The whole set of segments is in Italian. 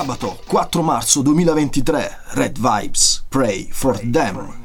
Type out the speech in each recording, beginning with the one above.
Sabato 4 marzo 2023, Red Vibes, Pray for Them.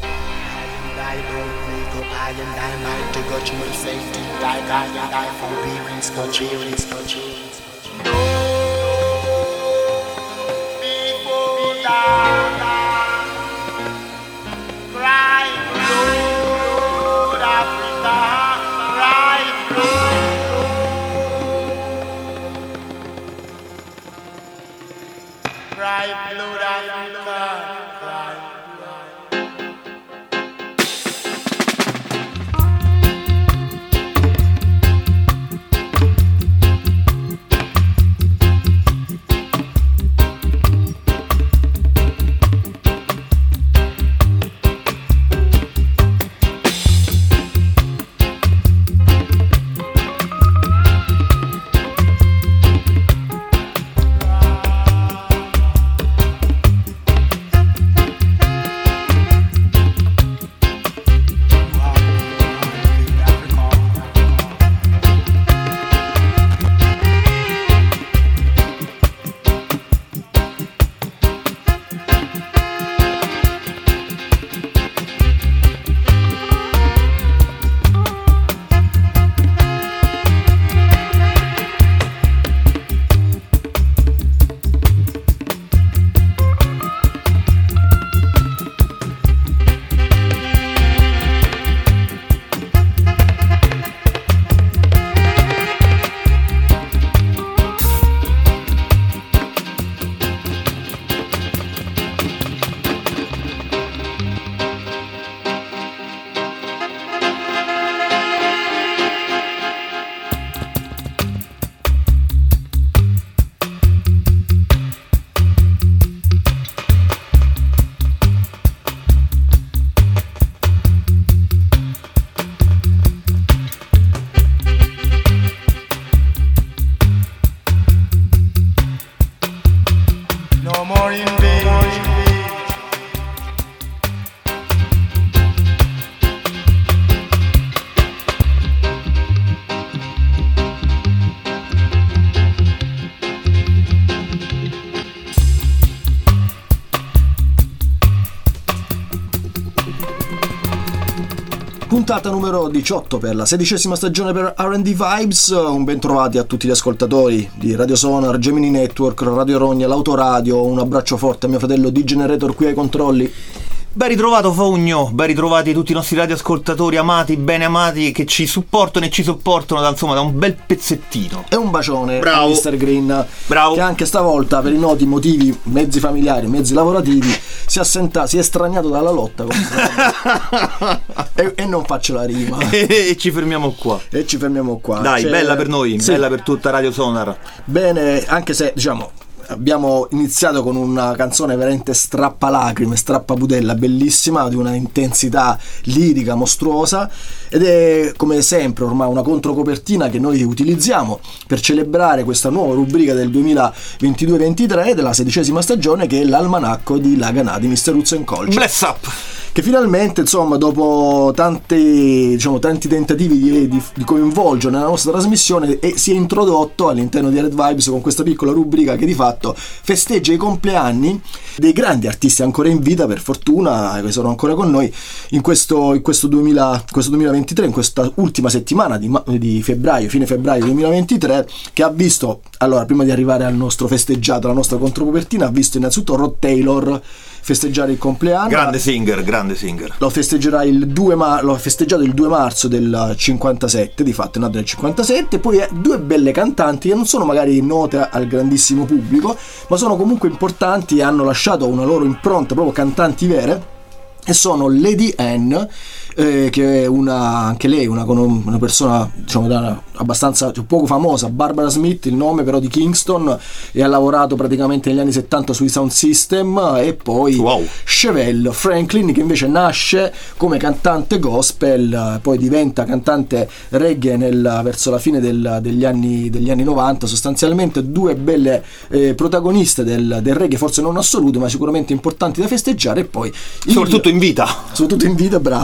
Puntata numero 18 per la 16ª stagione per R&D Vibes. Un ben trovati a tutti gli ascoltatori di Radio Sonar, Gemini Network, Radio Rogna, l'Autoradio. Un abbraccio forte a mio fratello D-Generator qui ai controlli. Ben ritrovato Faugno, ben ritrovati tutti i nostri radioascoltatori amati, bene amati, che ci supportano e ci sopportano da un bel pezzettino. E un bacione bravo a Mr. Green, bravo, che anche stavolta per i noti motivi mezzi familiari, mezzi lavorativi si è straniato dalla lotta e non faccio la rima. E ci fermiamo qua. Dai, bella per noi, sì. Bella per tutta Radio Sonar. Bene, anche se diciamo abbiamo iniziato con una canzone veramente strappalacrime, strappapudella, bellissima, di una intensità lirica mostruosa, ed è come sempre ormai una controcopertina che noi utilizziamo per celebrare questa nuova rubrica del 2022-23 della 16ª stagione, che è l'almanacco di Laganà di Mr. Roots & Culture. Bless up! Che finalmente, insomma, dopo tanti tentativi di coinvolgere nella nostra trasmissione, si è introdotto all'interno di Red Vibes con questa piccola rubrica che di fatto festeggia i compleanni dei grandi artisti ancora in vita, per fortuna, che sono ancora con noi in questo 2023, in questa ultima settimana di febbraio, fine febbraio 2023, che ha visto, allora, prima di arrivare al nostro festeggiato, alla nostra controcopertina, ha visto innanzitutto Rod Taylor festeggiare il compleanno. Grande singer. L'ho festeggiato il 2 marzo del 57, di fatto è nato nel 57. Poi due belle cantanti che non sono magari note al grandissimo pubblico, ma sono comunque importanti e hanno lasciato una loro impronta, proprio cantanti vere, e sono Lady Anne, che è anche lei una persona, diciamo, abbastanza poco famosa, Barbara Smith il nome, però di Kingston, e ha lavorato praticamente negli anni 70 sui Sound System. E poi Chevelle Franklin, che invece nasce come cantante gospel, poi diventa cantante reggae verso la fine degli anni 90. Sostanzialmente due belle protagoniste del reggae, forse non assolute ma sicuramente importanti da festeggiare. E poi soprattutto in vita, bravo, esatto.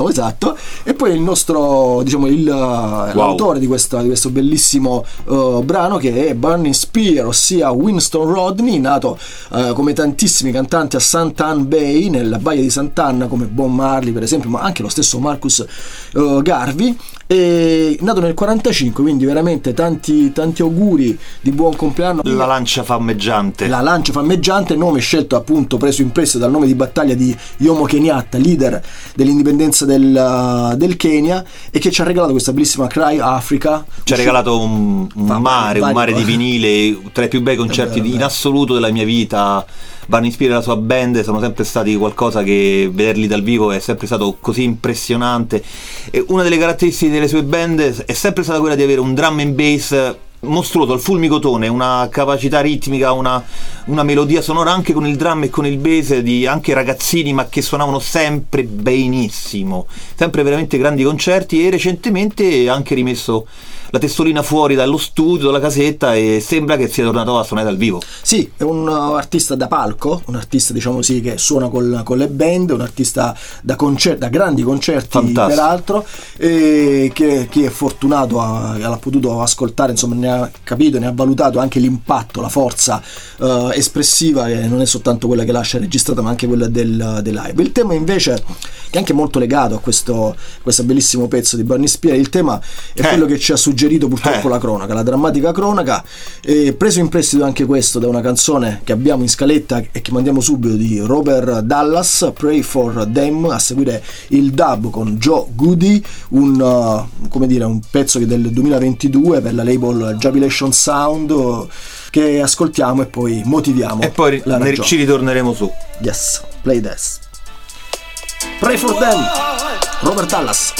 Esatto. E poi il nostro, diciamo, l'autore di questo bellissimo brano, che è Burning Spear, ossia Winston Rodney, nato come tantissimi cantanti a Sant'Ann Bay, nella baia di Sant'Anna, come Bob Marley per esempio, ma anche lo stesso Marcus Garvey. È nato nel 45, quindi veramente tanti auguri di buon compleanno. La lancia fiammeggiante, nome scelto appunto preso in prestito dal nome di battaglia di Jomo Kenyatta, leader dell'indipendenza del Kenya, e che ci ha regalato questa bellissima Cry Africa. Ci ha regalato un mare di vinile, tra i più bei concerti in assoluto della mia vita. Burning Spear e la sua band sono sempre stati qualcosa che vederli dal vivo è sempre stato così impressionante, e una delle caratteristiche delle sue band è sempre stata quella di avere un drum and bass mostruoso, al fulmicotone, una capacità ritmica, una melodia sonora anche con il drum e con il bass, di anche ragazzini, ma che suonavano sempre benissimo, sempre veramente grandi concerti. E recentemente ha anche rimesso la testolina fuori dallo studio, dalla casetta, e sembra che sia tornato a suonare dal vivo. Sì, è un artista da palco, un artista, diciamo così, che suona con le band, un artista da grandi concerti. Fantastico. Peraltro, e che chi è fortunato ha potuto ascoltare, insomma, ne ha capito, ne ha valutato anche l'impatto, la forza espressiva, che non è soltanto quella che lascia registrata, ma anche quella del live. Il tema invece, che è anche molto legato a questo bellissimo pezzo di Burning Spear, il tema è quello che ci ha suggerito purtroppo la cronaca, la drammatica cronaca, preso in prestito anche questo da una canzone che abbiamo in scaletta e che mandiamo subito, di Robert Dallas, Pray for Them, a seguire il dub con Joe Goody, un pezzo che è del 2022 per la label Jubilation Sound, che ascoltiamo e poi motiviamo, e poi ci ritorneremo su. Yes, play this. Pray for Them, Robert Dallas.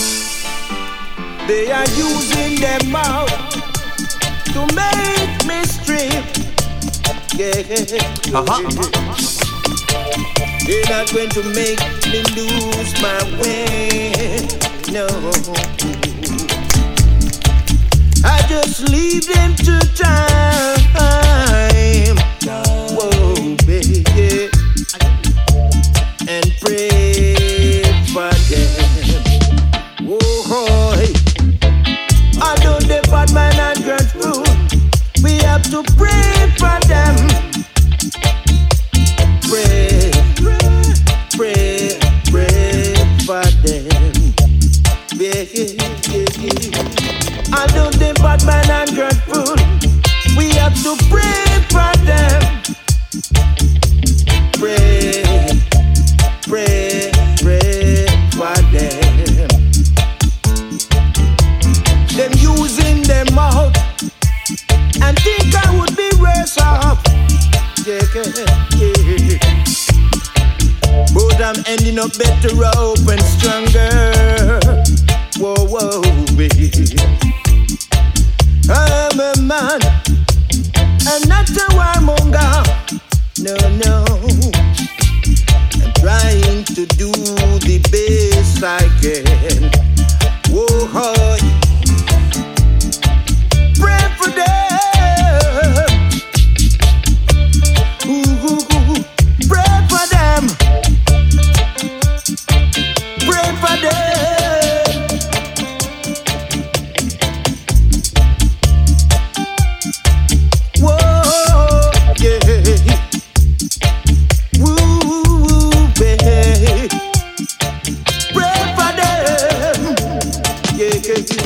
They are using their mouth to make me strip. Yeah. They're not going to make me lose my way. No. I just leave them to time. Whoa, baby. And pray for them. Whoa, although they bad man and grateful, we have to pray for them. Pray, pray, pray for them. Yeah, yeah, yeah. Although they bad man and grateful, we have to pray for them. Pray, pray, pray for them. Them using their mouth and think I would be worse off. Yeah, yeah. But I'm ending up better off and stronger. Whoa, whoa, baby. I'm a man and not a warmonger. No, no. I'm trying to do the best I can. Whoa, pray for them. Ooh, pray for them. Pray for them. Whoa, yeah. Woo, babe. Pray for them. Yeah, yeah, yeah.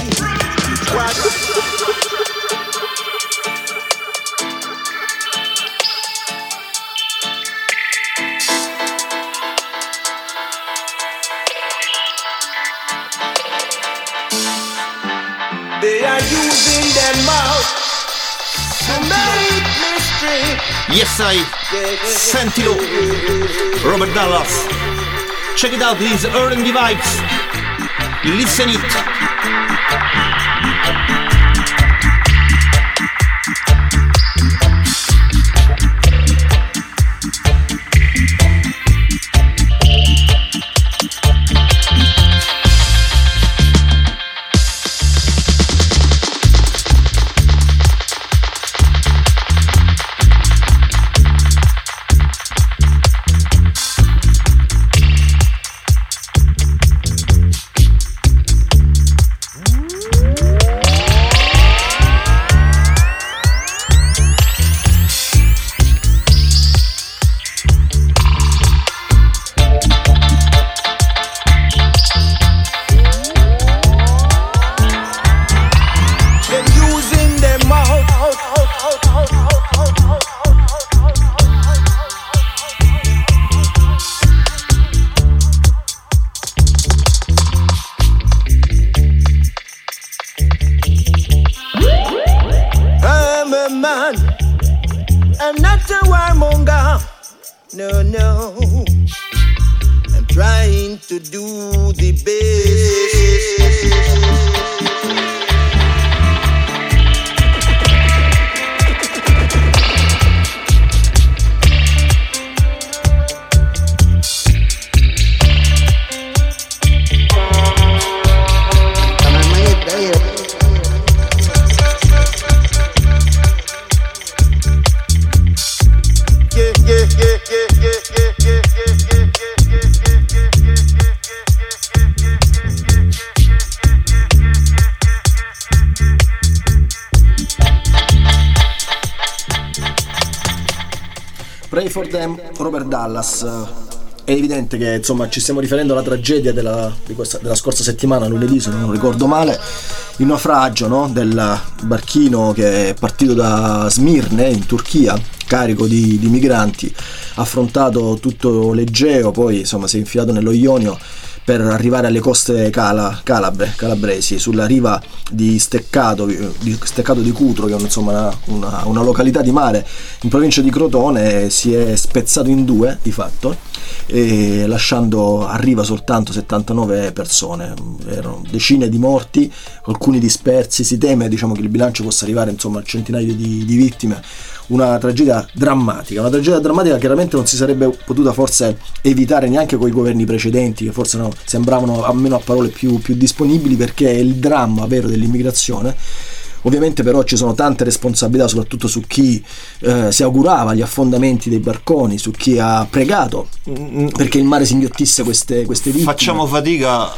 They are using their mouth to make me strip. Yes, sentilo, Robert Dallas. Check it out, these R&B vibes. Listen it. no. I'm trying to do the best. Pray for them, Robert Dallas. È evidente che insomma ci stiamo riferendo alla tragedia della scorsa settimana, lunedì se non ricordo male, il naufragio, no? Del barchino che è partito da Smirne in Turchia, carico di migranti, ha affrontato tutto l'Egeo, poi insomma si è infilato nello Ionio per arrivare alle coste calabresi, sulla riva di Steccato di Cutro, che è insomma una località di mare in provincia di Crotone. Si è spezzato in due di fatto, e lasciando a riva soltanto 79 persone. Erano decine di morti, alcuni dispersi. Si teme, diciamo, che il bilancio possa arrivare insomma al centinaio di vittime. Una tragedia drammatica chiaramente non si sarebbe potuta forse evitare neanche con i governi precedenti, che forse sembravano almeno a parole più disponibili, perché è il dramma vero dell'immigrazione. Ovviamente però ci sono tante responsabilità, soprattutto su chi si augurava gli affondamenti dei barconi, su chi ha pregato perché il mare si inghiottisse queste vittime. Facciamo fatica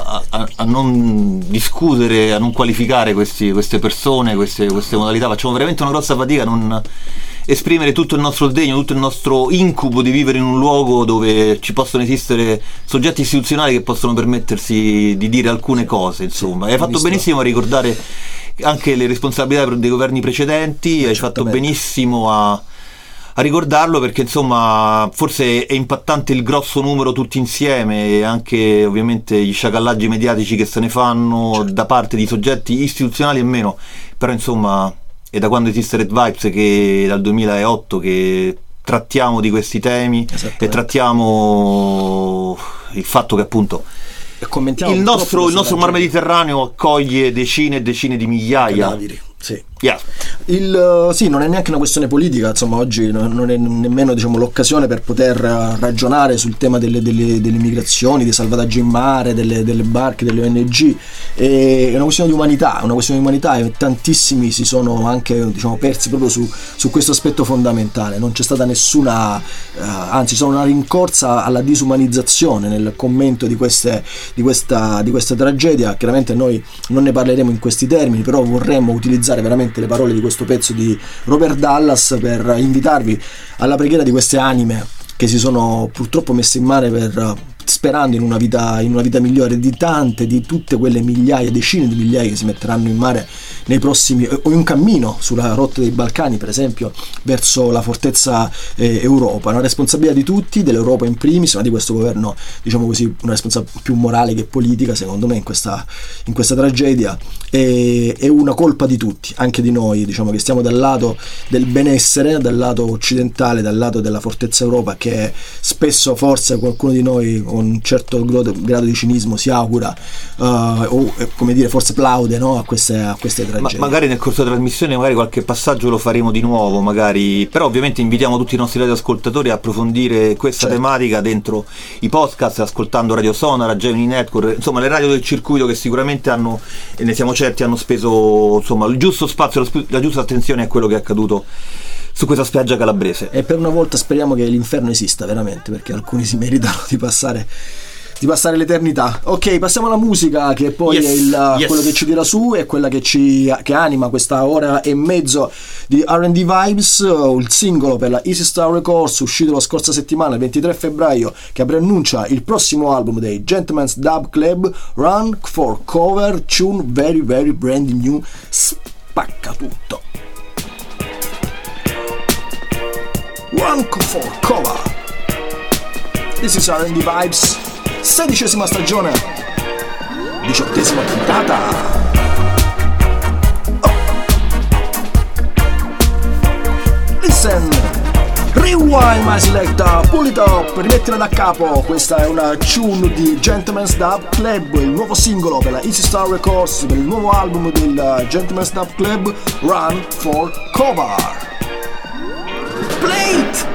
a non discutere, a non qualificare queste persone, queste modalità. Facciamo veramente una grossa fatica a non esprimere tutto il nostro sdegno, tutto il nostro incubo di vivere in un luogo dove ci possono esistere soggetti istituzionali che possono permettersi di dire alcune cose, insomma. Hai fatto benissimo a ricordare anche le responsabilità dei governi precedenti, hai fatto benissimo a ricordarlo, perché insomma forse è impattante il grosso numero tutti insieme, e anche ovviamente gli sciacallaggi mediatici che se ne fanno da parte di soggetti istituzionali e meno. Però insomma è da quando esiste Red Vibes, che dal 2008 che trattiamo di questi temi e trattiamo il fatto che appunto il nostro Mar Mediterraneo accoglie decine e decine di migliaia cadaveri. Sì. Yeah. Sì, non è neanche una questione politica, insomma oggi non è nemmeno, diciamo, l'occasione per poter ragionare sul tema delle migrazioni, dei salvataggi in mare, delle barche, delle ONG. È una questione di umanità, e tantissimi si sono anche, diciamo, persi proprio su questo aspetto fondamentale. Non c'è stata nessuna anzi sono una rincorsa alla disumanizzazione nel commento di questa tragedia. Chiaramente noi non ne parleremo in questi termini, però vorremmo utilizzare veramente le parole di questo pezzo di Robert Dallas per invitarvi alla preghiera di queste anime che si sono purtroppo messe in mare sperando in una vita migliore, di tutte quelle migliaia, decine di migliaia che si metteranno in mare nei prossimi, o in cammino sulla rotta dei Balcani per esempio, verso la fortezza Europa. Una responsabilità di tutti, dell'Europa in primis, ma di questo governo, diciamo così, una responsabilità più morale che politica secondo me in questa tragedia. È una colpa di tutti, anche di noi, diciamo, che stiamo dal lato del benessere, dal lato occidentale, dal lato della fortezza Europa, che spesso forse qualcuno di noi con un certo grado di cinismo si augura o come dire forse plaude, no, a queste tragedie. Magari nel corso della trasmissione magari qualche passaggio lo faremo di nuovo, magari, però ovviamente invitiamo tutti i nostri radioascoltatori a approfondire questa tematica dentro i podcast, ascoltando Radio Sonora, Gemini Network, insomma le radio del circuito, che sicuramente hanno, e ne siamo certi, hanno speso insomma il giusto spazio, la giusta attenzione a quello che è accaduto su questa spiaggia calabrese. E per una volta speriamo che l'inferno esista veramente, perché alcuni si meritano di passare l'eternità. Ok, passiamo alla musica, che poi è quello che ci tira su, è quella che anima questa ora e mezzo di R&D Vibes, il singolo per la Easy Star Records, uscito la scorsa settimana, il 23 febbraio, che preannuncia il prossimo album dei Gentleman's Dub Club, Run for Cover, tune very very brand new, spacca tutto. Run for Cover. This is R&D Vibes, 16ª stagione, 18ª puntata. Listen, Rewind My Selecta, pull it up, rimettila da capo. Questa è una tune di Gentleman's Dub Club, il nuovo singolo per la Easy Star Records, per il nuovo album del Gentleman's Dub Club, Run for Cover. Play it!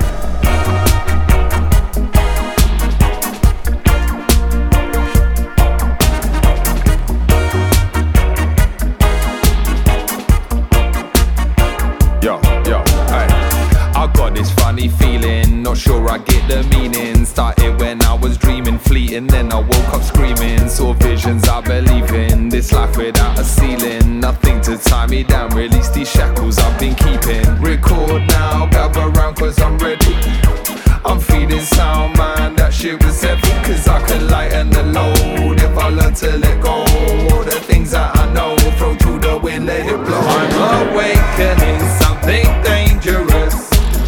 This funny feeling, not sure I get the meaning. Started when I was dreaming, fleeting, then I woke up screaming. Saw visions I believe in, this life without a ceiling. Nothing to tie me down, release these shackles I've been keeping. Record now, gather round cause I'm ready. I'm feeling sound, man, that shit was heavy. Cause I can lighten the load if I learn to let go. All the things that I know, throw to the wind, let it blow. I'm awakening something dangerous.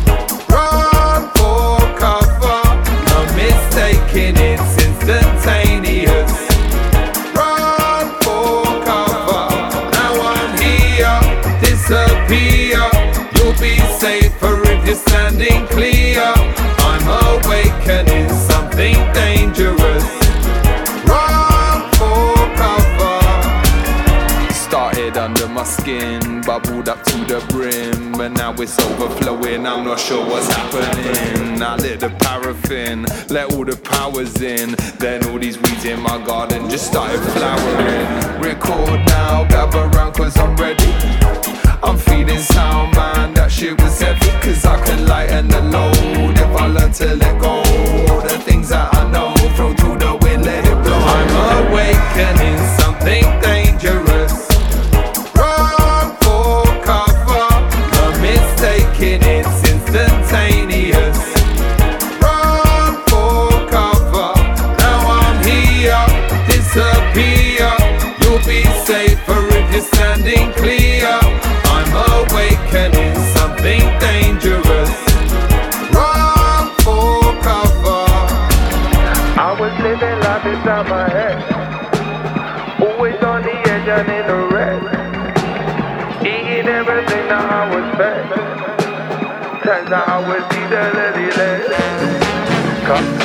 It's instantaneous. Run for cover. Now I'm here, disappear. You'll be safer if you're standing clear. I'm awakening something dangerous. Run for cover. Started under my skin, bubbled up to the brim, but now it's overflowing. I'm not sure what's happening. I lit the paraffin, let all the powers in. Then all these weeds in my garden just started flowering. Record now, gather round cause I'm ready. I'm feeling sound, man, that shit was heavy. Cause I can lighten the load if I learn to let go. All the things that I know, throw to the wind, let it blow. I'm awakening something dangerous. Run for cover. I'm mistaken, it's instantaneous. Run for cover. Now I'm here, disappear. You'll be safer if you're standing clear. I'm awakening something dangerous. Run for cover. I was living life inside my head, always on the edge and in the red, eating everything that I was fed. Turns out I was easily led.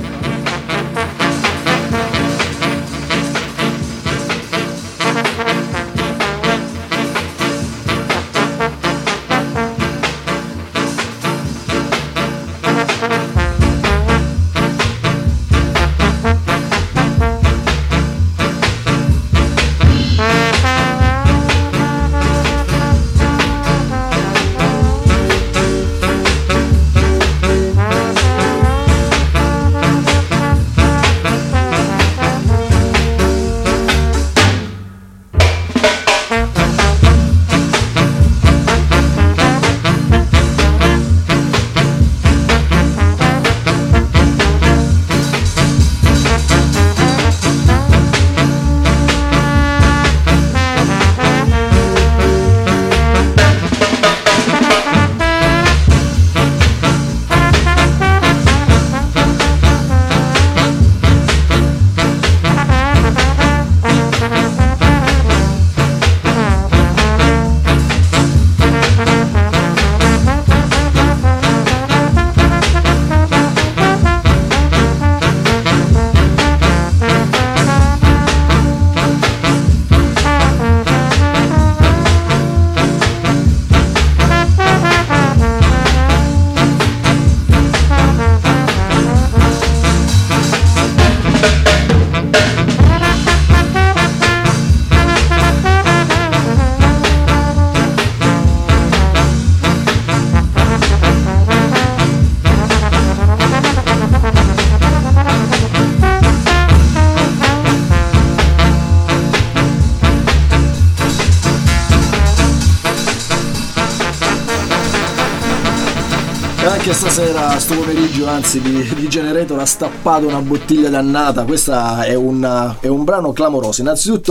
Anche stasera, sto pomeriggio, anzi, di Generator ha stappato una bottiglia dannata. Questa è un brano clamoroso. Innanzitutto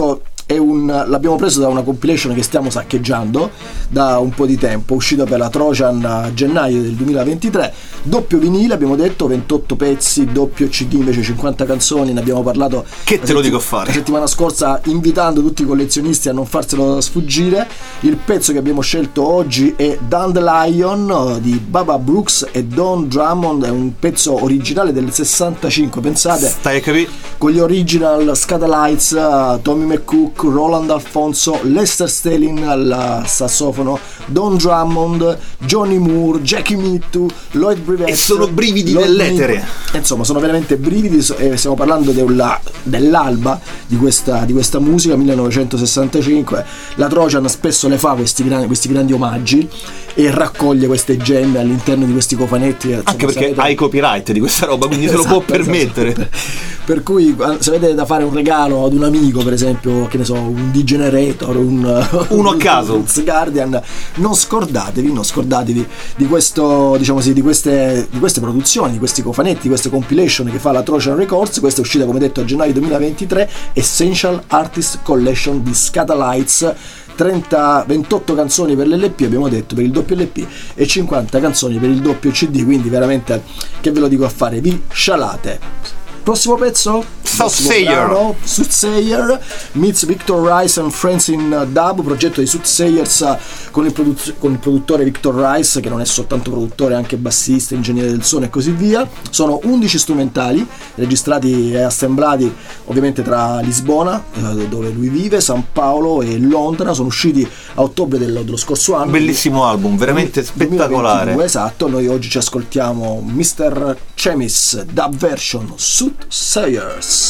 l'abbiamo preso da una compilation che stiamo saccheggiando da un po' di tempo, uscita per la Trojan a gennaio del 2023, doppio vinile, abbiamo detto, 28 pezzi, doppio CD invece 50 canzoni, ne abbiamo parlato che te lo dico a fare la settimana scorsa, invitando tutti i collezionisti a non farselo sfuggire. Il pezzo che abbiamo scelto oggi è Dandelion di Baba Brooks e Don Drummond, è un pezzo originale del 65, pensate, stai a capire, con gli original Scatalites, Tommy McCook, Roland Alfonso, Lester Sterling al sassofono, Don Drummond, Johnny Moore, Jackie Mittu, Lloyd Brivett, e sono brividi nell'etere. Insomma, sono veramente brividi, e stiamo parlando dell'alba di questa musica, 1965. La Trojan spesso le fa questi grandi omaggi e raccoglie queste gemme all'interno di questi cofanetti, insomma, anche perché hai copyright di questa roba, quindi se lo può permettere. Per cui se avete da fare un regalo ad un amico, per esempio, che ne so, un D-Generator, uno a caso, un Guardian, non scordatevi di questo, diciamo così, di queste produzioni, di questi cofanetti, di queste compilation che fa la Trojan Records. Questa è uscita, come detto, a gennaio 2023, Essential Artist Collection di Scatalites, 28 canzoni per l'LP, abbiamo detto, per il doppio LP, e 50 canzoni per il doppio CD, quindi veramente, che ve lo dico a fare, vi scialate. Prossimo pezzo? Soothsayer meets Victor Rice and Friends in Dub, progetto di Soothsayers con il produttore Victor Rice, che non è soltanto produttore, è anche bassista, ingegnere del suono e così via. Sono 11 strumentali registrati e assemblati ovviamente tra Lisbona, dove lui vive, San Paolo e Londra. Sono usciti a ottobre dello scorso anno. Bellissimo album, veramente spettacolare. 2022, esatto. Noi oggi ci ascoltiamo Mr. Chemis dub version Soothsayers.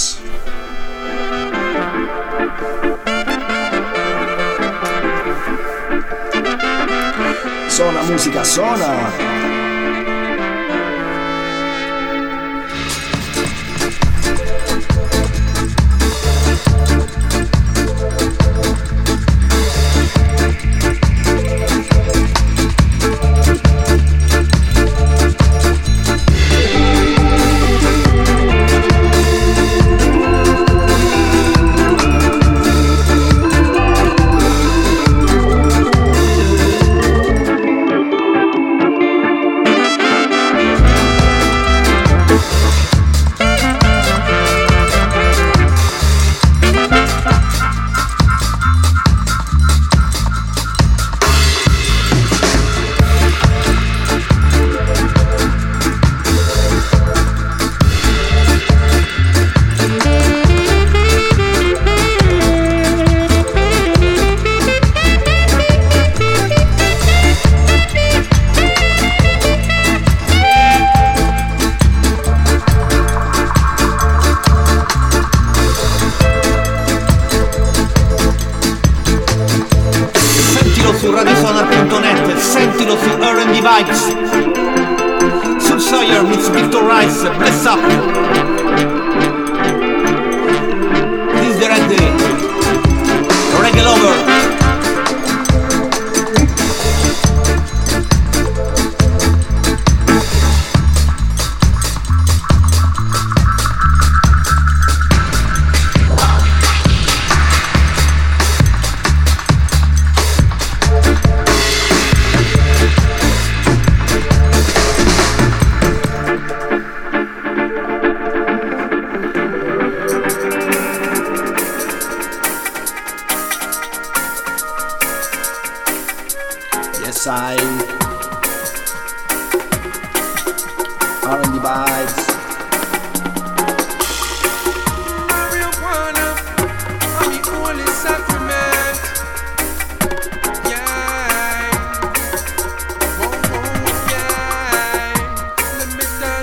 Sona musica, sona! Soothsayer meets Victor Rice, bless up. This is the reggae lover. R&B vibes. Marijuana, I'm the only sacrament. Yeah. Oh, yeah. Let me tell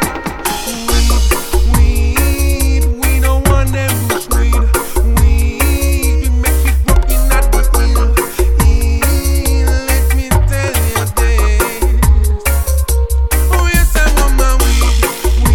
you. Weed, no one them bush weed. Weed, we make it grow in that hill. Let me tell you this. Oh yes, I want my weed.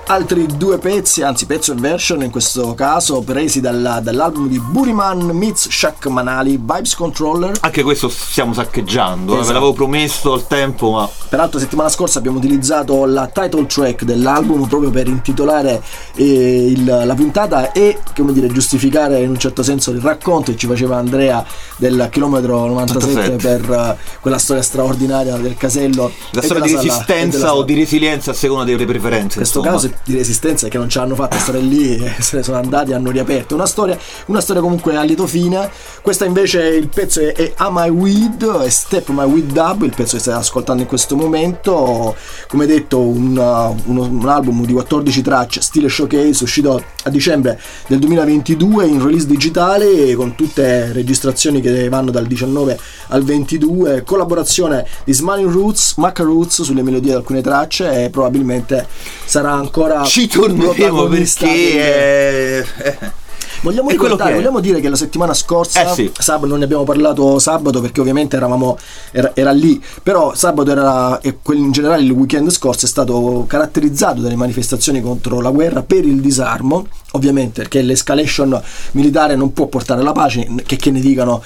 Altri due pezzi, anzi pezzo e version in questo caso, presi dall'album di Buriman meets Shak Manali, Vibes Controller. Anche questo stiamo saccheggiando, Esatto. ve l'avevo promesso al tempo, ma Peraltro settimana scorsa abbiamo utilizzato la title track dell'album proprio per intitolare la puntata e, come dire, giustificare in un certo senso il racconto che ci faceva Andrea del chilometro 97 per quella storia straordinaria del casello. la storia di resistenza o di resilienza a seconda delle preferenze. In questo insomma. caso di resistenza, che non ce l'hanno fatta stare lì e se ne sono andati, hanno riaperto una storia comunque a lieto fine. Questa invece, il pezzo è Am I Weed, è Step My Weed Dub, il pezzo che stai ascoltando in questo momento. Come detto, un album di 14 tracce, stile showcase, uscito a dicembre del 2022 in release digitale, con tutte registrazioni che vanno dal 19 al 22, collaborazione di Smiling Roots, Maca Roots sulle melodie di alcune tracce, e probabilmente sarà ancora Ci torneremo perché vogliamo dire che la settimana scorsa sì. sabato, non ne abbiamo parlato sabato perché ovviamente era lì, però sabato e in generale il weekend scorso è stato caratterizzato dalle manifestazioni contro la guerra, per il disarmo, ovviamente, perché l'escalation militare non può portare alla pace, che ne dicano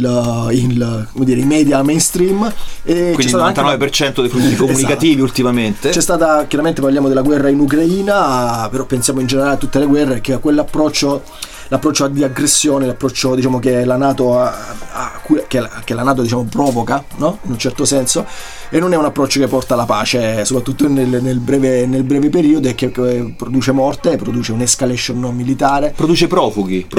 i media mainstream, e quindi il 99% dei flussi comunicativi esatto. Ultimamente C'è stata, chiaramente parliamo della guerra in Ucraina, però pensiamo in generale a tutte le guerre, che a quell'approccio di aggressione, l'approccio, diciamo, che la NATO che la NATO, diciamo, provoca, no? In un certo senso, e non è un approccio che porta alla pace, soprattutto nel breve periodo, e che produce morte, produce un'escalation non militare, produce profughi,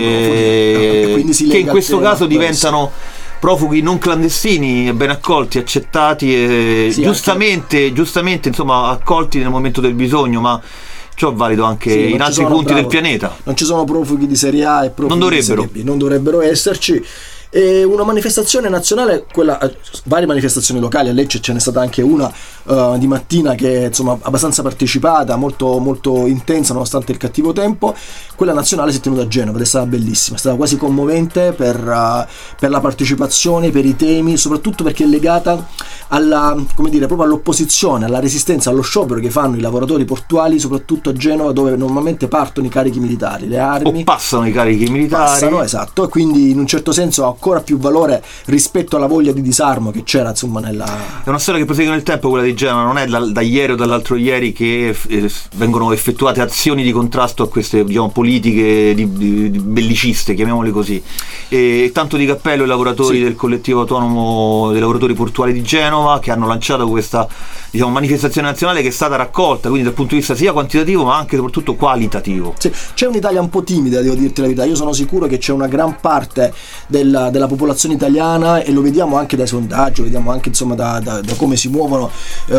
e quindi si lega che in questo al tema caso diventano profughi non clandestini, ben accolti, accettati e sì, giustamente insomma accolti nel momento del bisogno, ma ciò è valido anche in altri punti del pianeta. Non ci sono profughi di serie A e profughi di serie B, non dovrebbero esserci. E una manifestazione nazionale, varie manifestazioni locali, a Lecce ce n'è stata anche una di mattina che, insomma, abbastanza partecipata, molto, molto intensa nonostante il cattivo tempo. Quella nazionale si è tenuta a Genova ed è stata bellissima, è stata quasi commovente per la partecipazione, per i temi, soprattutto perché è legata proprio all'opposizione, alla resistenza, allo sciopero che fanno i lavoratori portuali, soprattutto a Genova, dove normalmente partono i carichi militari, le armi, o passano i carichi militari, esatto, e quindi in un certo senso ha ancora più valore rispetto alla voglia di disarmo che c'era, insomma, È una storia che prosegue nel tempo, quella di Genova, non è da ieri o dall'altro ieri che vengono effettuate azioni di contrasto a queste, diciamo, politiche di belliciste, chiamiamole così, e tanto di cappello ai lavoratori del collettivo autonomo dei lavoratori portuali di Genova, che hanno lanciato questa, diciamo, manifestazione nazionale che è stata raccolta, quindi dal punto di vista sia quantitativo ma anche soprattutto qualitativo. Sì, c'è un'Italia un po' timida, devo dirti la verità. Io sono sicuro che c'è una gran parte della popolazione italiana, e lo vediamo anche dai sondaggi, vediamo anche, insomma, da come si muovono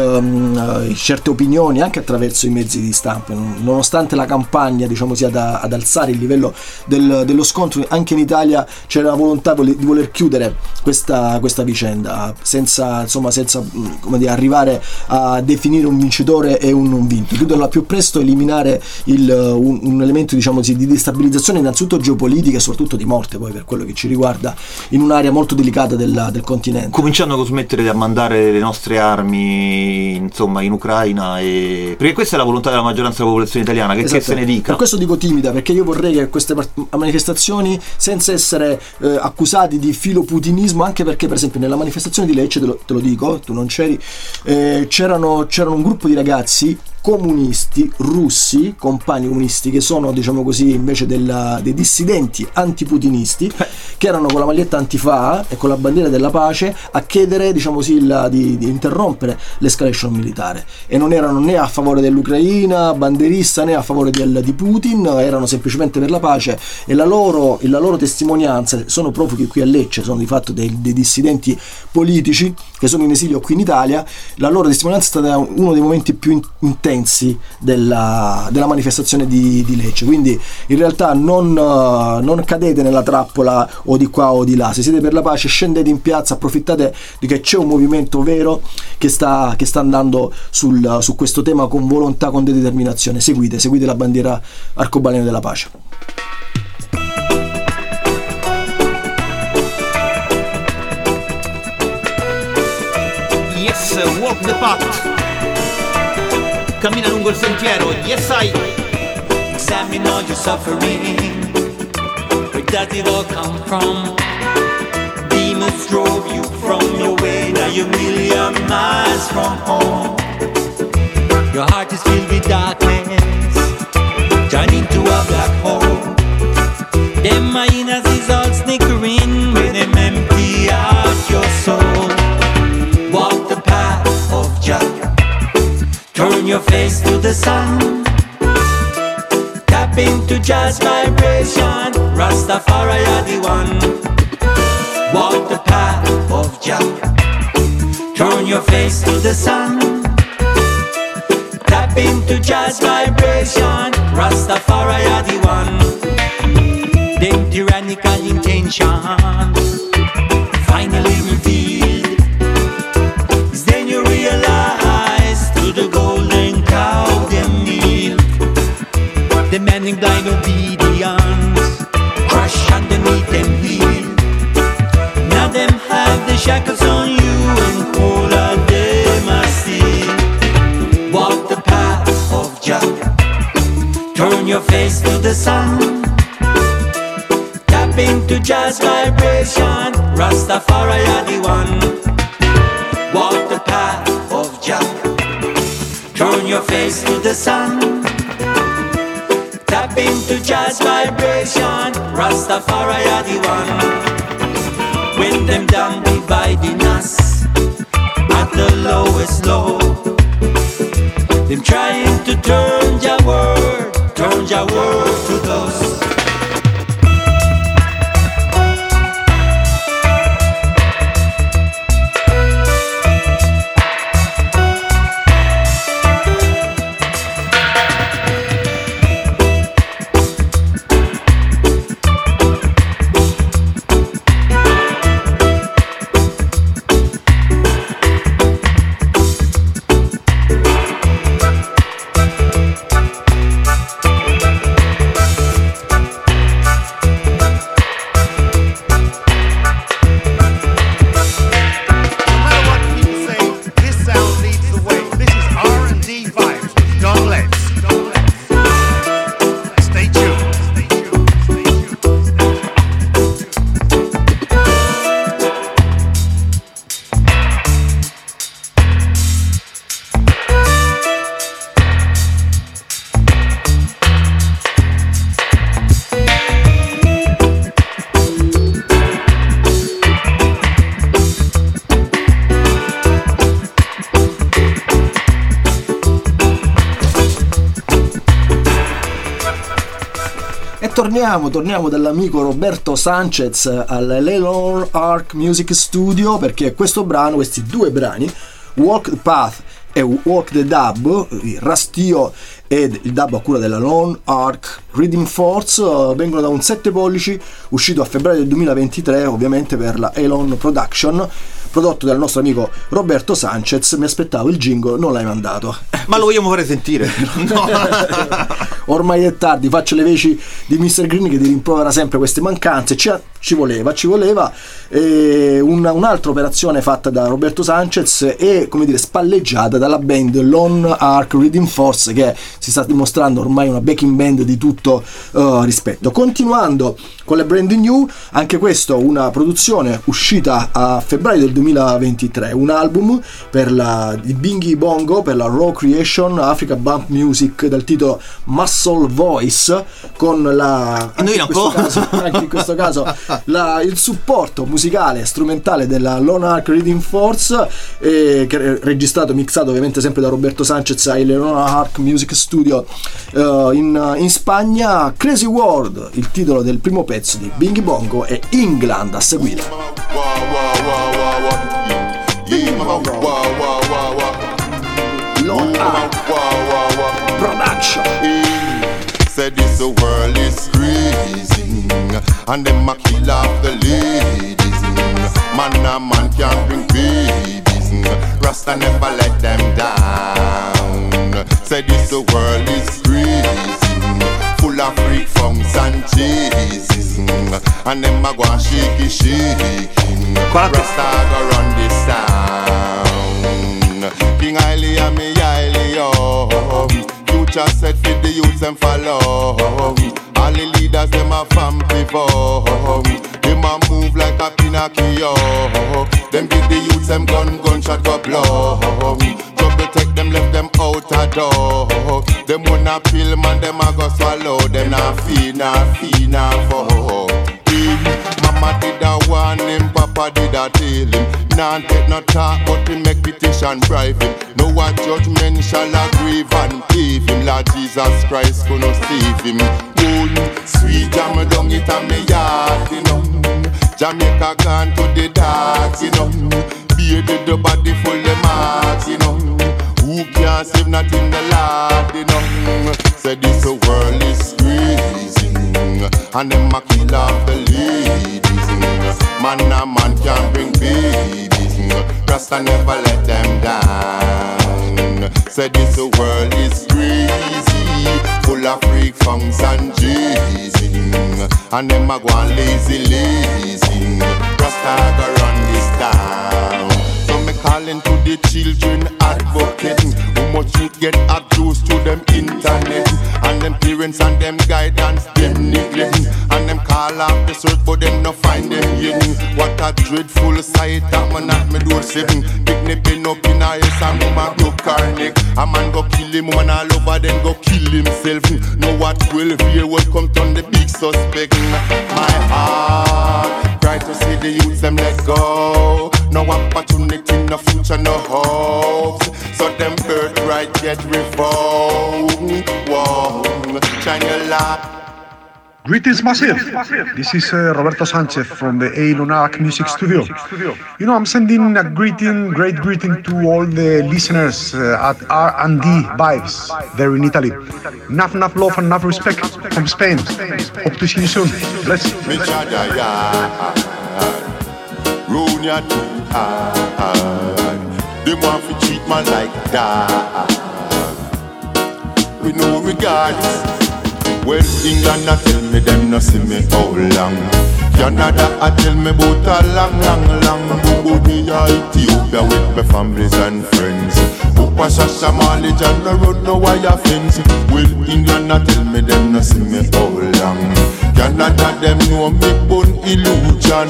certe opinioni anche attraverso i mezzi di stampa, nonostante la campagna, diciamo, sia ad alzare il livello dello scontro. Anche in Italia c'è la volontà di voler chiudere questa vicenda senza come dire, arrivare a definire un vincitore e un non vinto, chiuderla più presto, eliminare un elemento, diciamo così, di destabilizzazione innanzitutto geopolitica e soprattutto di morte, poi, per quello che ci riguarda, in un'area molto delicata del continente, cominciando a cosmettere a mandare le nostre armi, insomma, in Ucraina, perché questa è la volontà della maggioranza della popolazione italiana, che se ne dica. Per questo dico timida, perché io vorrei che queste manifestazioni, senza essere accusati di filoputinismo, anche perché per esempio nella manifestazione di Lecce, te lo dico, tu non c'eri, c'erano un gruppo di ragazzi comunisti russi, compagni comunisti, che sono, diciamo così, invece dei dissidenti antiputinisti, che erano con la maglietta antifa e con la bandiera della pace a chiedere, diciamo così, di interrompere l'escalation militare, e non erano né a favore dell'Ucraina banderista né a favore di Putin, erano semplicemente per la pace, e la loro testimonianza, sono profughi qui a Lecce, sono di fatto dei dissidenti politici che sono in esilio qui in Italia. La loro testimonianza è stata uno dei momenti più intensi della manifestazione di Lecce, quindi in realtà non cadete nella trappola o di qua o di là. Se siete per la pace, scendete in piazza, approfittate di che c'è un movimento vero che sta andando su questo tema con volontà, con determinazione. Seguite la bandiera arcobaleno della pace. Yes, walk the path. cammina lungo il sentiero, yes I. Examine all your suffering. Where does it all come from? Demons drove you from your way. Now you're a million miles from home. Your heart is filled with darkness, turned into a black hole. Them hyenas is all snickering when them empty out your soul. Walk the path of Jah, turn your face to the sun. Tap into Jah's vibration, Rastafari are the one. Walk the path of Jah, turn your face to the sun. Tap into Jah's vibration, Rastafari are the one. Them tyrannical intentions finally revealed is then you realize to the golden cow them kneel. Demanding blind obedience, crush underneath them heel. Now them have the shackles on you and all of them are still. Walk the path of Jah, turn your face to the sun. Tap into Jah's vibration, Rastafari are the one. Walk the path of Jah, turn your face to the sun. Tap into Jah's vibration, Rastafari are the one. When them down dividing us at the lowest low, them trying to turn Jah word to dust. Torniamo dall'amico Roberto Sanchez all'Elon Arc Music Studio, perché questo brano, questi due brani, Walk the Path e Walk the Dub, il rastio ed il dub a cura della Lone Arc Rhythm Force, vengono da un 7 pollici uscito a febbraio del 2023, ovviamente per la Elon Production, prodotto dal nostro amico Roberto Sanchez. Mi aspettavo il jingle, non l'hai mandato. Ma lo vogliamo fare sentire? No. Ormai è tardi, faccio le veci di Mr. Green che ti rimprovera sempre queste mancanze. Ci voleva un'altra operazione fatta da Roberto Sanchez e, come dire, spalleggiata dalla band Lone Arc Rhythm Force, che si sta dimostrando ormai una backing band di tutto rispetto. Continuando con le brand new, anche questo una produzione uscita a febbraio del 2023, un album di Bingy Bongo per la Raw Creation Africa Bump Music dal titolo Muscle Voice, con anche in questo caso il supporto musicale strumentale della Lone Arc Rhythm Force, che è registrato e mixato ovviamente sempre da Roberto Sanchez ai Lone Arc Music Studio in Spagna. Crazy World, il titolo del primo pezzo di Bingy Bongo, e England a seguire. Lone Arc Production. Said this the world is freezing, and them a kill off the ladies. Man a man can't bring babies. Rasta never let them down. Said this the world is freezing, full of freak funks and cheeses, and them a go and shaking. Rasta go run this town. King Haile and me Haile, oh. them follow. All the leaders them a from before. Them a move like a Pinocchio. Them give the youths them gunshot go blow. Trouble take them, left them out a door. Them wanna pill man, them a go swallow. Them nah feel, nah for. Mama did a warn him, Papa did a tell him. Nah take no talk, but he make petition bribe him. No one judgment shall aggrieve and give him. Lord Jesus Christ gonna save him. Sweet jam down it on me yard, you know. Jamaica gone to the dark, you know. Bearded the body full of marks, you know. Who can't save nothing the Lord, you know. Said this world is crazy, and them a kill off the ladies. Man a man can't bring babies. Rasta never let them down. Said this world is crazy, full of freak funks and Jay-Z. And them a go on lazy. Rasta go run this town. So me calling to the children advocating. How much you get abused to them internet. And them parents and them guidance them neglecting. And them call off the search but them no find them hidden. What a dreadful sight that man at me door 7. Pick me pen up in a ass and mama broke her neck. A man go kill him, woman all over then go kill himself. Know what 12 year will come turn the big suspect. My heart cry to see the youths them let go. No opportunity, no future, no hope. So them birthright get revoked. Whoa, shine your light. Greetings, Massive. This is Roberto Sanchez from the A. Lunac Music Studio. You know, I'm sending a great greeting to all the listeners at R&D Vibes there in Italy. Enough love and enough respect from Spain. Hope to see you soon. Bless you. They want to treat man like that. With no regards. Well, England a tell me them no see me how long. Canada a tell me about a long. Go to Ethiopia with my families and friends. Upa Shasha Mali John no road no wire fence. Well, England a tell me them no see me how long. Canada them know me born illusion.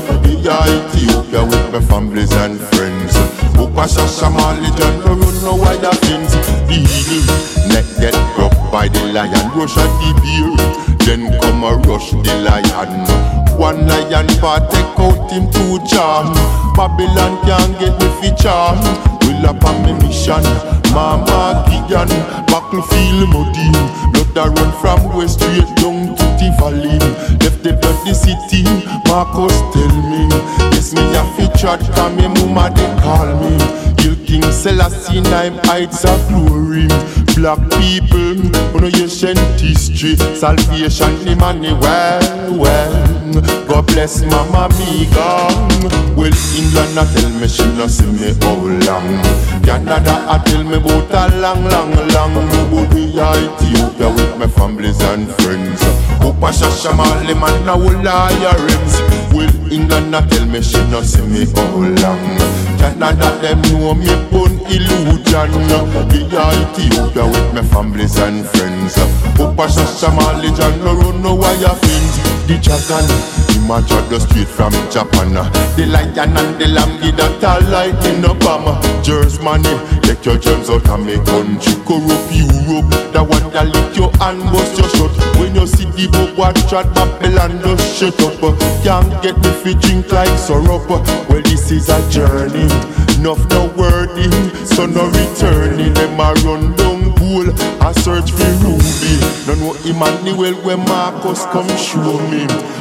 Ethiopia with my families and friends. Upa Shasha Mali John no road no wire fence. The eagle neck get broke by the lion, rush at the bear. Then come a rush the lion. One lion part take out him 2 charm. Babylon can't get me fi charm. Will up on me mission. Mama Gigan, battlefield muddy. Blood a run from West straight down to the valley. Left the bloody city, Marcus tell me. Yes me a fi chat, cause me mama they call me. King Selassie, I'm heights of glory. Black people, no ancient history. Salvation, the money, well. God bless Mama Miga. Well, England a tell me she no see me how long. Canada a tell me about a long. Go to Ethiopia with my families and friends. Upa Shasha Mali man a whole liars. Well, England a tell me she no see me how long. Canada them know me born illusion. The Ethiopia with my families and friends. Upa Shasha Mali John no run no wire fence. The dragon, him a judge straight from Japan. The lion and the lamb give that a light in the bomb. Jersey money, take your germs out of me country. Corrupt Europe, that one that lick your hand bust your shut. When you see the book watch at Babylon just shut up. Can't get me fi drink like syrup. Well this is a journey, enough no wording, so no returning. Them a run down pool, a search for Ruby. No know Emmanuel when Marcus come show me.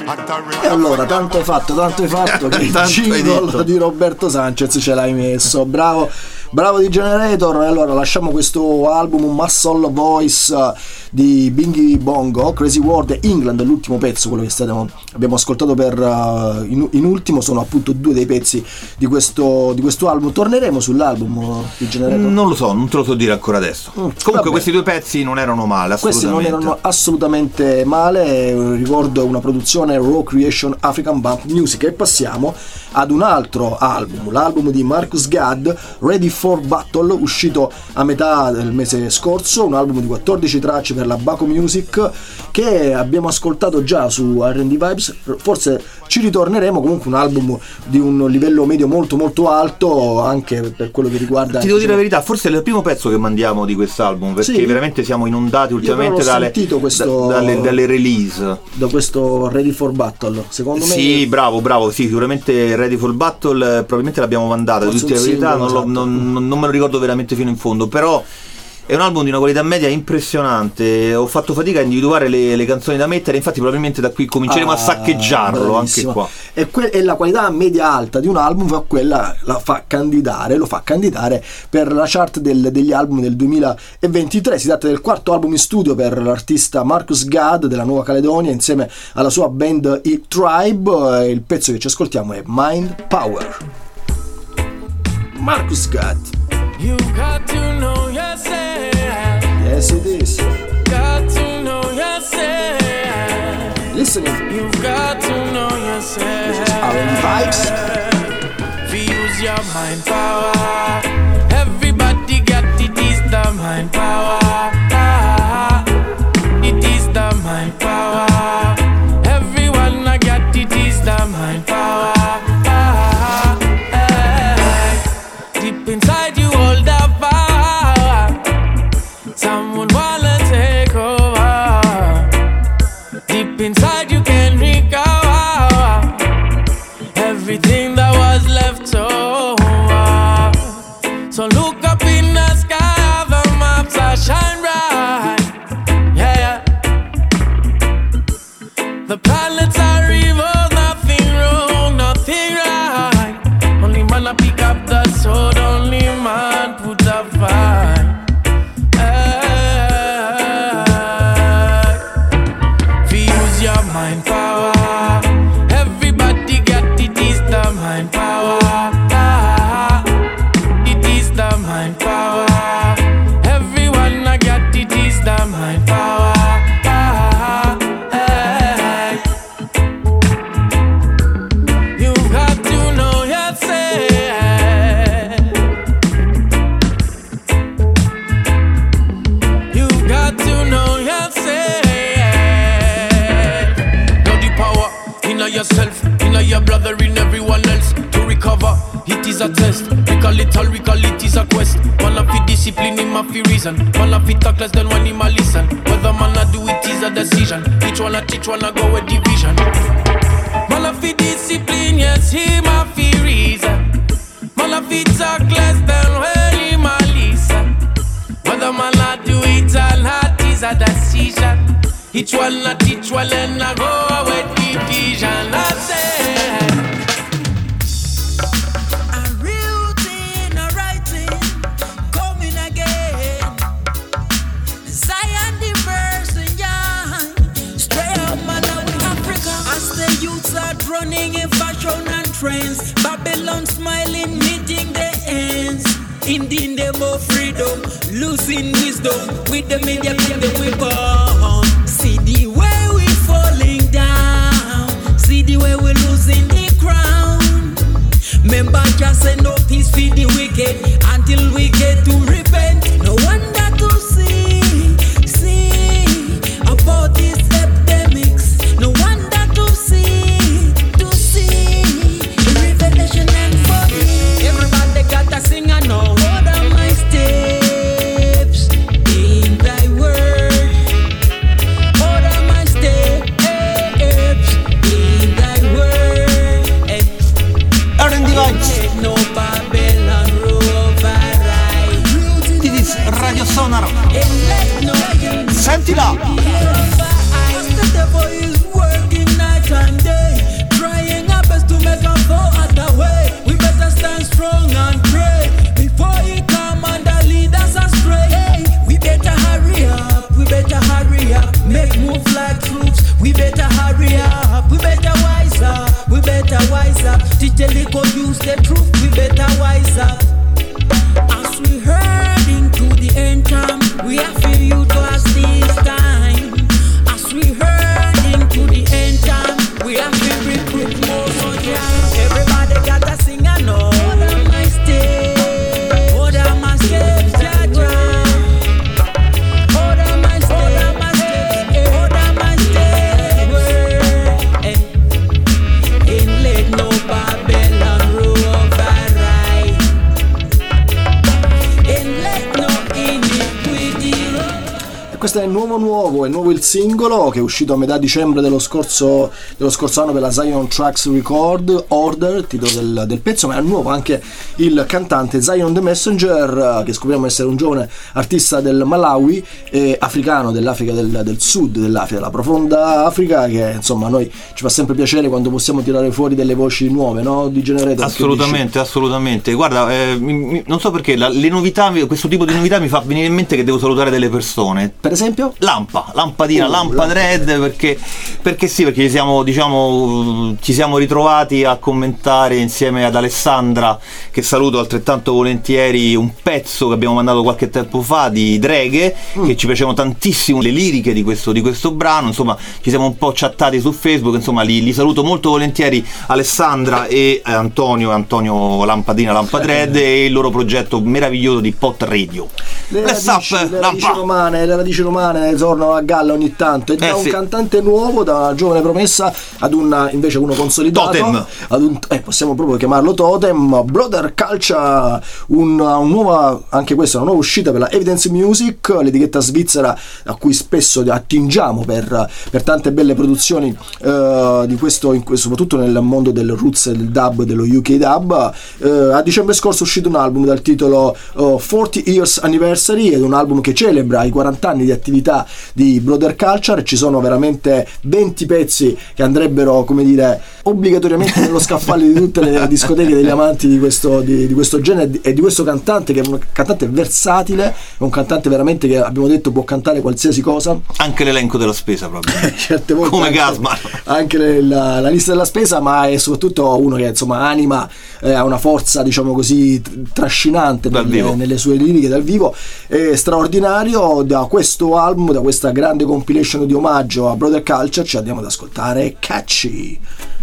E allora, tanto hai fatto che il jingle di Roberto Sanchez ce l'hai messo. Bravo di Generator. E allora lasciamo questo album Muscle Voice di Bingy Bongo, Crazy World, England, l'ultimo pezzo, quello che abbiamo ascoltato per in ultimo. Sono appunto 2 dei pezzi di questo album. Torneremo sull'album di Generator? Non lo so, non te lo so dire ancora adesso. Comunque questi 2 pezzi non erano male, assolutamente. Questi non erano assolutamente male. Ricordo una produzione Raw Creation African Bump Music. E passiamo ad un altro album, l'album di Marcus Gadd, Ready for for Battle, uscito a metà del mese scorso, un album di 14 tracce per la Baco Music che abbiamo ascoltato già su R&D Vibes. Forse ci ritorneremo, comunque un album di un livello medio molto molto alto anche per quello che riguarda, ti devo dire la verità, forse è il primo pezzo che mandiamo di quest'album, perché sì, veramente siamo inondati ultimamente dalle release, da questo Ready for Battle, secondo me. Sì, bravo, sì, sicuramente Ready for Battle probabilmente l'abbiamo mandata, di la verità non me lo ricordo veramente fino in fondo, però è un album di una qualità media impressionante. Ho fatto fatica a individuare le canzoni da mettere, infatti probabilmente da qui cominceremo a saccheggiarlo, bravissimo. Anche qua. E la qualità media alta di un album, quella lo fa candidare per la chart degli album del 2023. Si tratta del quarto album in studio per l'artista Marcus Gad della Nuova Caledonia insieme alla sua band E-Tribe. Il pezzo che ci ascoltiamo è Mind Power. Marcus Gad. You got to know yourself. Yes, it is. Got to know yourself. Listening. You've got to know yourself. This is R&D Vibes. Use your mind power. Everybody got it, is the mind power. It is the mind power. Everyone I got it, is the mind power. Deep inside you hold the power. Someone wanna take over. Deep inside you can recover everything that was left over. So look up in the sky, the maps are shine bright. Yeah, the planets are evil, nothing wrong, nothing right. Only man I pick up the sword, only man put the fight. Use your mind power. Everybody got it, is the mind power. It is the mind power. Everyone I got it, is the mind power. You got to know yourself. You got to know yourself. Know the power in yourself, in your brother, in everyone else. To recover, it is a test. We call it is a quest. Man of it discipline, him of it reason. Man of it talk less than when him a listen. Whether man a do it is a decision. Each one a teach, one a go with division. Man of it discipline, yes, him of it reason. Man of it talk less than when him a listen. Whether man a do it or not is a decision. Each one a teach, one and a go with division. I say A real thing, a right thing, coming again. Zion the verse and young, straight up Malawi, Africa. As the youths are running in fashion and trends, Babylon smiling, meeting the ends. Indian them of freedom, losing wisdom with the media and the weapon. See the way we falling down, see the way we losing the crown. Remember just say notice for the wicked until we get to repent. No wonder to see about these epidemics. No wonder to see revelation and body. Everybody got to sing and know what are my steps in thy word. What are my steps in thy word. R&D Vibes. No Babylon override. This is Radio Soul. questo è nuovo, è nuovo il singolo che è uscito a metà dicembre dello scorso anno per la Zion Tracks Record Order, titolo del pezzo, ma è nuovo anche il cantante Zion The Messenger, che scopriamo essere un giovane artista del Malawi, africano, dell'Africa del sud dell'Africa, la profonda Africa, che insomma a noi ci fa sempre piacere quando possiamo tirare fuori delle voci nuove, no? Di Generator. Assolutamente. Guarda, non so perché le novità, questo tipo di novità mi fa venire in mente che devo salutare delle persone. Per esempio? Lampadina, Lampadred, perché sì, perché ci siamo ritrovati a commentare insieme ad Alessandra, che saluto altrettanto volentieri, un pezzo che abbiamo mandato qualche tempo fa di Dreghe, che ci piacevano tantissimo le liriche di questo brano, insomma ci siamo un po' chattati su Facebook, insomma li saluto molto volentieri, Alessandra e Antonio Lampadred e il loro progetto meraviglioso di Pot Radio. Le radici romane tornano a galla ogni tanto, e da un cantante nuovo, da una giovane promessa ad invece uno consolidato, Totem. Possiamo proprio chiamarlo Totem, Brother Culture, una nuova uscita per la Evidence Music, l'etichetta svizzera a cui spesso attingiamo per tante belle produzioni di questo, soprattutto nel mondo del roots, del dub, dello UK dub. A dicembre scorso è uscito un album dal titolo 40 Years Anniversary, ed è un album che celebra i 40 anni di attività di Brother Culture. Ci sono veramente 20 pezzi che andrebbero, come dire, obbligatoriamente nello scaffale di tutte le discoteche degli amanti di questo genere e di questo cantante, che è un cantante versatile, è un cantante veramente che abbiamo detto può cantare qualsiasi cosa, anche l'elenco della spesa proprio certe volte come Gasman, anche la lista della spesa, ma è soprattutto uno che insomma anima, ha una forza, diciamo così, trascinante nelle sue liriche dal vivo. È straordinario. Da questo album, da questa grande compilation di omaggio a Brother Culture, ci andiamo ad ascoltare Catchy.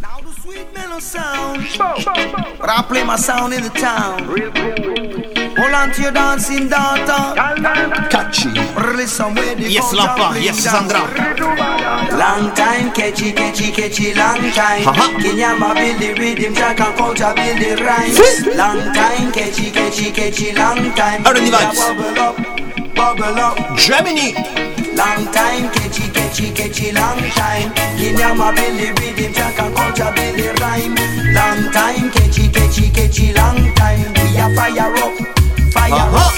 But I play my sound in the town. Hold on to your dancing daughter. Catchy. Yes, Lampa. Yes, Sandra. Long time, catchy, long time. Kenyama build the rhythm, track and culture build the rhyme. Long time, catchy, long time. Already vibes. Bubble up. Gemini. Long time, catchy, long time. Kenyama build the rhythm, track and culture build the rhyme. Long time, catchy, long time. We are fire up.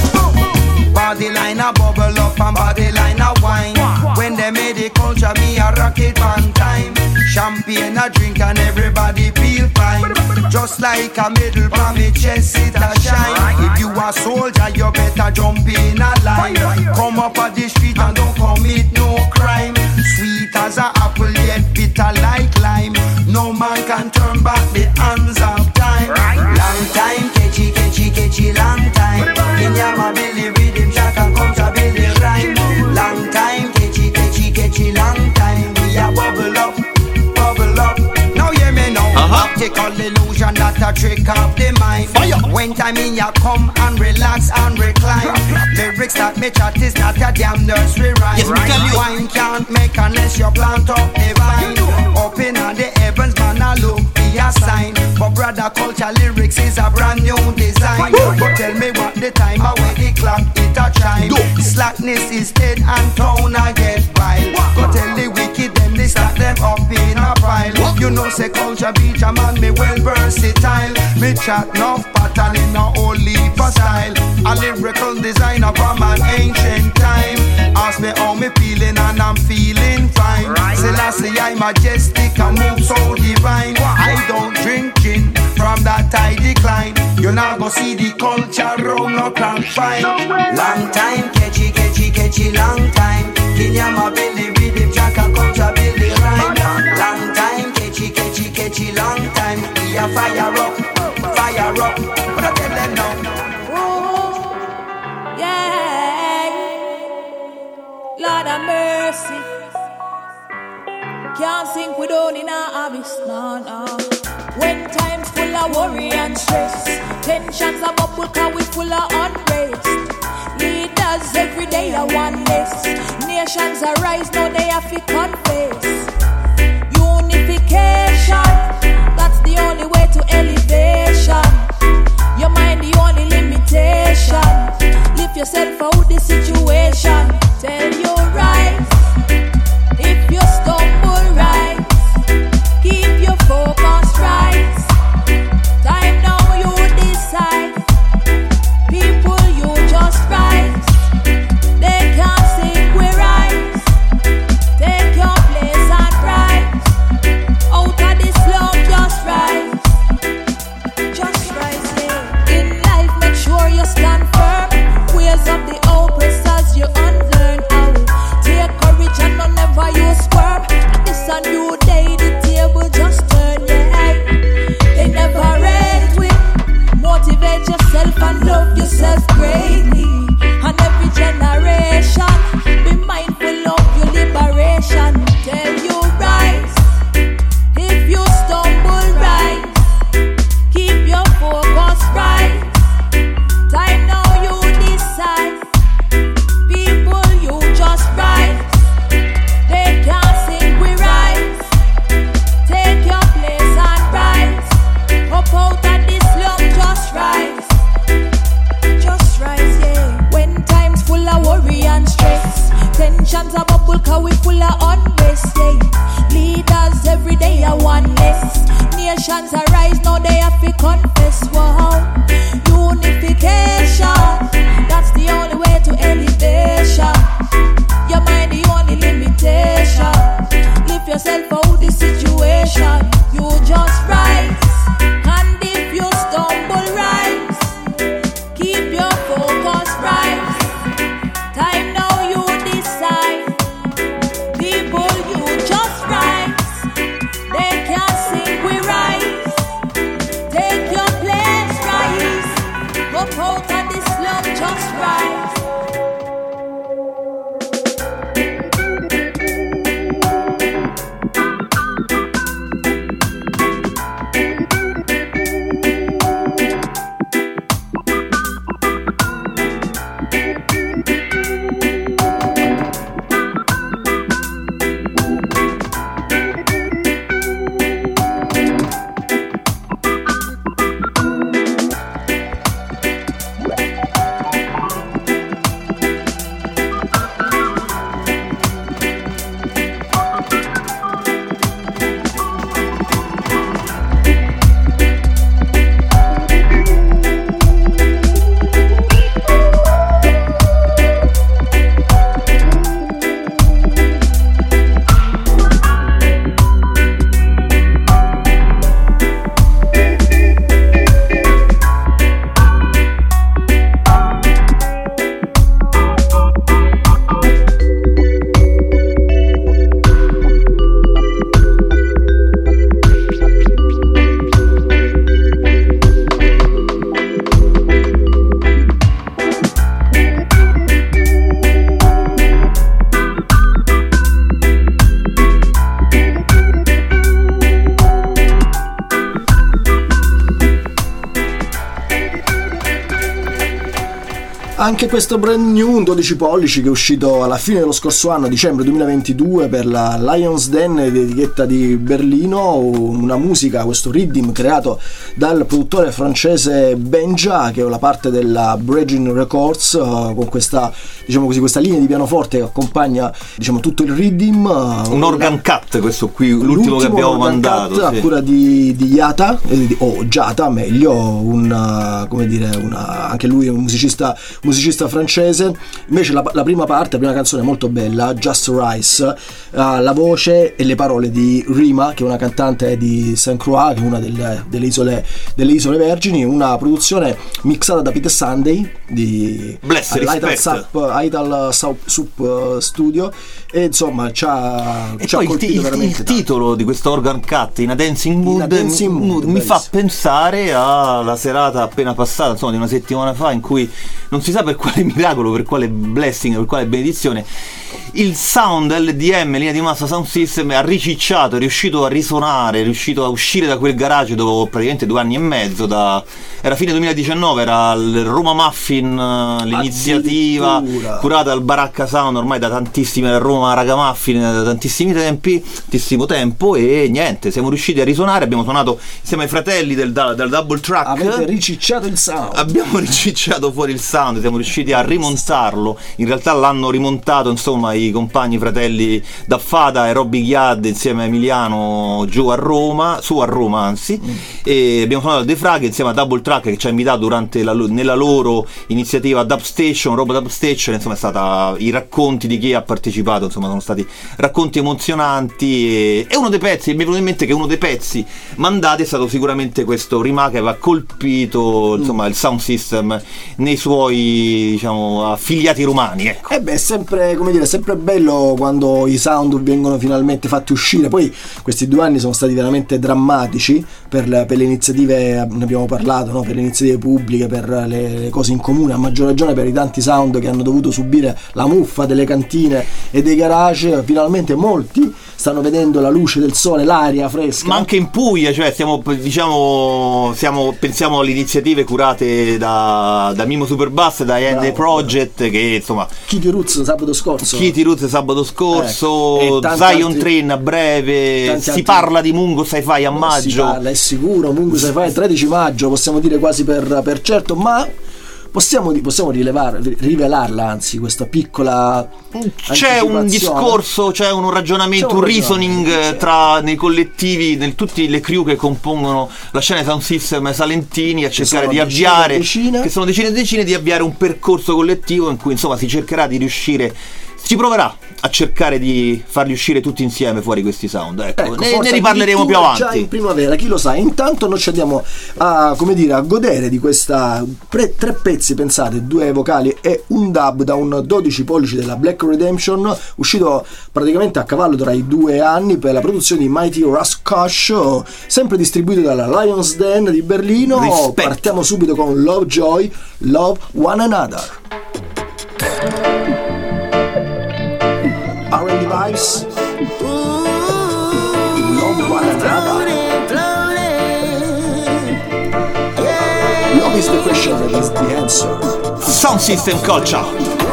Body line a bubble up and body line a wine. When they made the culture, me a rock it one time. Champagne a drink and everybody feel fine. Just like a medal from me chest, it a shine. If you a soldier, you better jump in a line. Come up at the street and don't commit no crime. Sweet as a apple, yet bitter like lime. No man can turn back the hands of time. Long time, catchy, long time. In Yama Billy rhythm, track and come to Billy rhyme. Long time, catchy, long time. We a bubble up. Now hear me now. Optical illusion that a trick of the mind. When time in ya come and relax and recline. Lyrics that me chat is not a damn nursery rhyme. Wine can't make unless you plant up the vine. Up in the heavens, man, I look be a sign. But brother, culture lyrics is a brand new design. But tell me what the time or when the clock it a chime. Slackness is dead and town I get vile. Go tell the wicked them they stack them up in a pile. You know say culture beach a man me well versatile. Me chat enough pattern in a whole heap of style. A lyrical designer from an ancient time. Ask me how me feeling and I'm feeling fine. Selassie I majestic and move so divine. I don't drink gin, from that I decline. You now go see the culture round no clock fine. Long time, catchy, long time. Kenyama Billy rhythm, track and culture build the rhyme. Long time, catchy, long time. We are fire up. But I tell them now. Ooh, yeah. Lord have mercy. Can't sink without in our abyss, no. When time's full of worry and stress, tensions are bubble cause we full of unrest. Leaders every day are one less. Nations arise, now they have to confess. Unification, that's the only way to elevation. Your mind the only limitation. Lift yourself out the situation. Tell you out and this love just rise. Anche questo brand new, un 12 pollici che è uscito alla fine dello scorso anno, dicembre 2022, per la Lions Den, etichetta di Berlino, una musica, questo rhythm creato dal produttore francese Benja, che è la parte della Bridging Records, con questa, diciamo così, questa linea di pianoforte che accompagna, diciamo, tutto il rhythm. Un organ cut, questo qui, l'ultimo che abbiamo mandato, cut, sì. A cura di Yata, o Giata meglio, anche lui è un musicista francese. Invece la prima parte, la prima canzone è molto bella, Just Rise, la voce e le parole di Rima, che è una cantante di Saint Croix, che è una delle isole Vergini, una produzione mixata da Peter Sunday di Idle Soup Studio, e insomma c'ha colpito veramente il titolo di questo organ cut, In a Dancing Mood, mi fa pensare alla serata appena passata, insomma, di una settimana fa, in cui non si sa per quale miracolo, per quale blessing, per quale benedizione, il sound LDM, linea di massa Sound System, ha ricicciato, è riuscito a risuonare, è riuscito a uscire da quel garage dopo praticamente 2 anni e mezzo. Era fine 2019, era il Roma Muffin, l'iniziativa curata dal Baracca Sound ormai da tantissime, Roma Raga Muffin da tantissimo tempo, e niente, siamo riusciti a risuonare, abbiamo suonato insieme ai fratelli dal double track. Avete ricicciato il sound. Abbiamo ricicciato fuori il sound, siamo riusciti a rimontarlo. In realtà l'hanno rimontato, insomma, i compagni fratelli Daffata e Robby Ghiad insieme a Emiliano su a Roma, e abbiamo suonato The Frag insieme a Double Track, che ci ha invitato nella loro iniziativa Dub Station, insomma è stata, i racconti di chi ha partecipato, insomma sono stati racconti emozionanti, e uno dei pezzi, mi è venuto in mente che uno dei pezzi mandati è stato sicuramente questo Rima, che aveva colpito, insomma, il sound system nei suoi, diciamo, affiliati romani, ecco. È sempre, come dire, sempre bello quando i sound vengono finalmente fatti uscire. Poi questi 2 anni sono stati veramente drammatici per le iniziative, ne abbiamo parlato, no? Per le iniziative pubbliche, per le cose in comune, a maggior ragione per i tanti sound che hanno dovuto subire la muffa delle cantine e dei garage. Finalmente molti stanno vedendo la luce del sole, l'aria fresca. Ma anche in Puglia, cioè pensiamo alle iniziative curate da Mimo Superbass, da End Project, che insomma Kitty Roots sabato scorso, Zion Train a breve, parla di Mungo Sci-Fi a maggio. Si parla, è sicuro, Mungo Sci-Fi il 13 maggio, possiamo dire quasi per certo, ma possiamo rivelarla, anzi, questa piccola c'è un discorso, c'è un ragionamento, un reasoning nei collettivi, tutte le crew che compongono la scena Sound System salentini, a cercare di avviare, che sono decine e decine, di avviare un percorso collettivo in cui, insomma, si cercherà di riuscire si proverà a cercare di farli uscire tutti insieme fuori questi sound. Ecco, ne riparleremo più avanti. Già in primavera, chi lo sa. Intanto noi ci andiamo a, come dire, a godere di questa tre pezzi, pensate, 2 vocali e un dub da un 12 pollici della Black Redemption, uscito praticamente a cavallo tra i 2 anni per la produzione di Mighty Rascash, sempre distribuito dalla Lions Den di Berlino. Rispetto. Partiamo subito con Lovejoy, Love One Another. R&B vibes. Love One Another. Love is the question, that is the answer. Sound System Culture.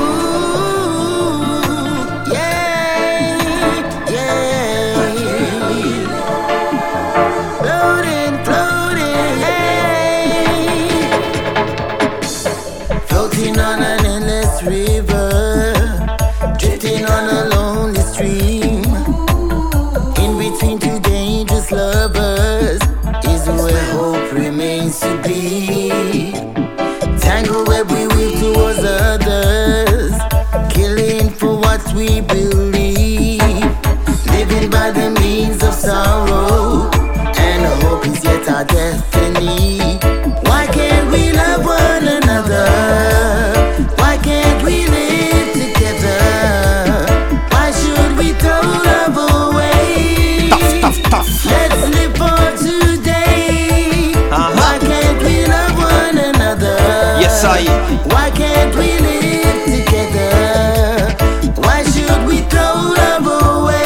Sorrow and hope is yet our destiny. Why can't we love one another? Why can't we live together? Why should we throw love away? Tough. Let's live for today. Why can't we love one another? Yes, Why can't we live together? Why should we throw love away?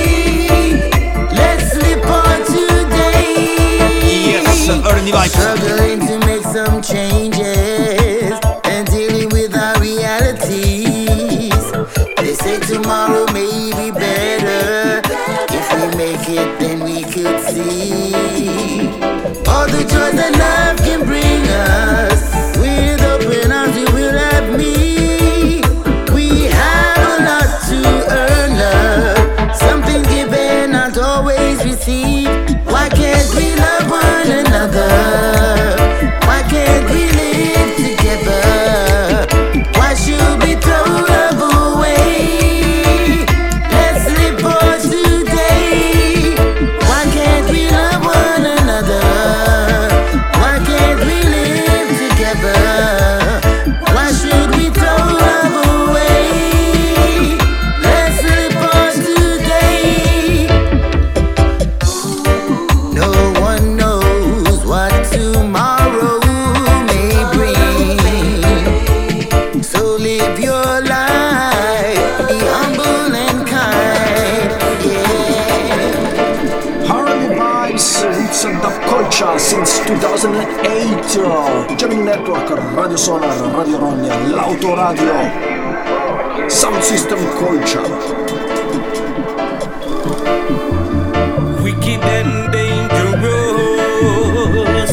Struggling to make some changes and dealing with our realities. They say tomorrow may be better. If we make it, then we could see all the joy that love can bring us. With open arms, we will have me. We have a lot to earn love. Something given, not always received. Why can't we love one another? Why can't we live together? Why should we throw love away? Let's live for today. Why can't we love one another? Why can't we live together? Why should we throw love away? Let's live for today. No one knows what tomorrow may bring. So live your life, be humble and kind. Yeah. R&B vibes, it's a dub culture since 2008. Gemini Network, Radio Sonar, Radio Rogna, l'autoradio, Sound System Culture. Wicked and dangerous.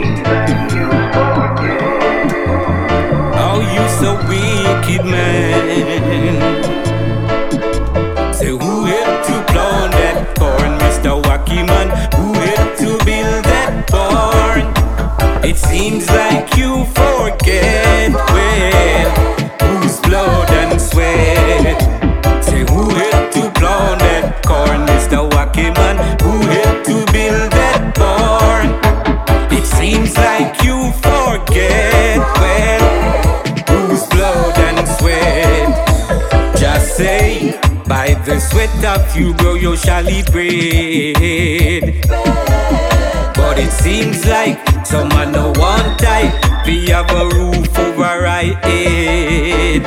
Oh, you so wicked, man. Say, who had to plant that corn, Mr. Wacky Man? Who had to build that barn? It seems like you forget well whose blood and sweat. Say, who had to plant that corn, Mr. Wacky Man? Who had to build that barn? It seems like you forget well whose blood and sweat. Just say, by the sweat of you grow, you shall eat bread. But it seems like some man no one type, we have a roof over our head.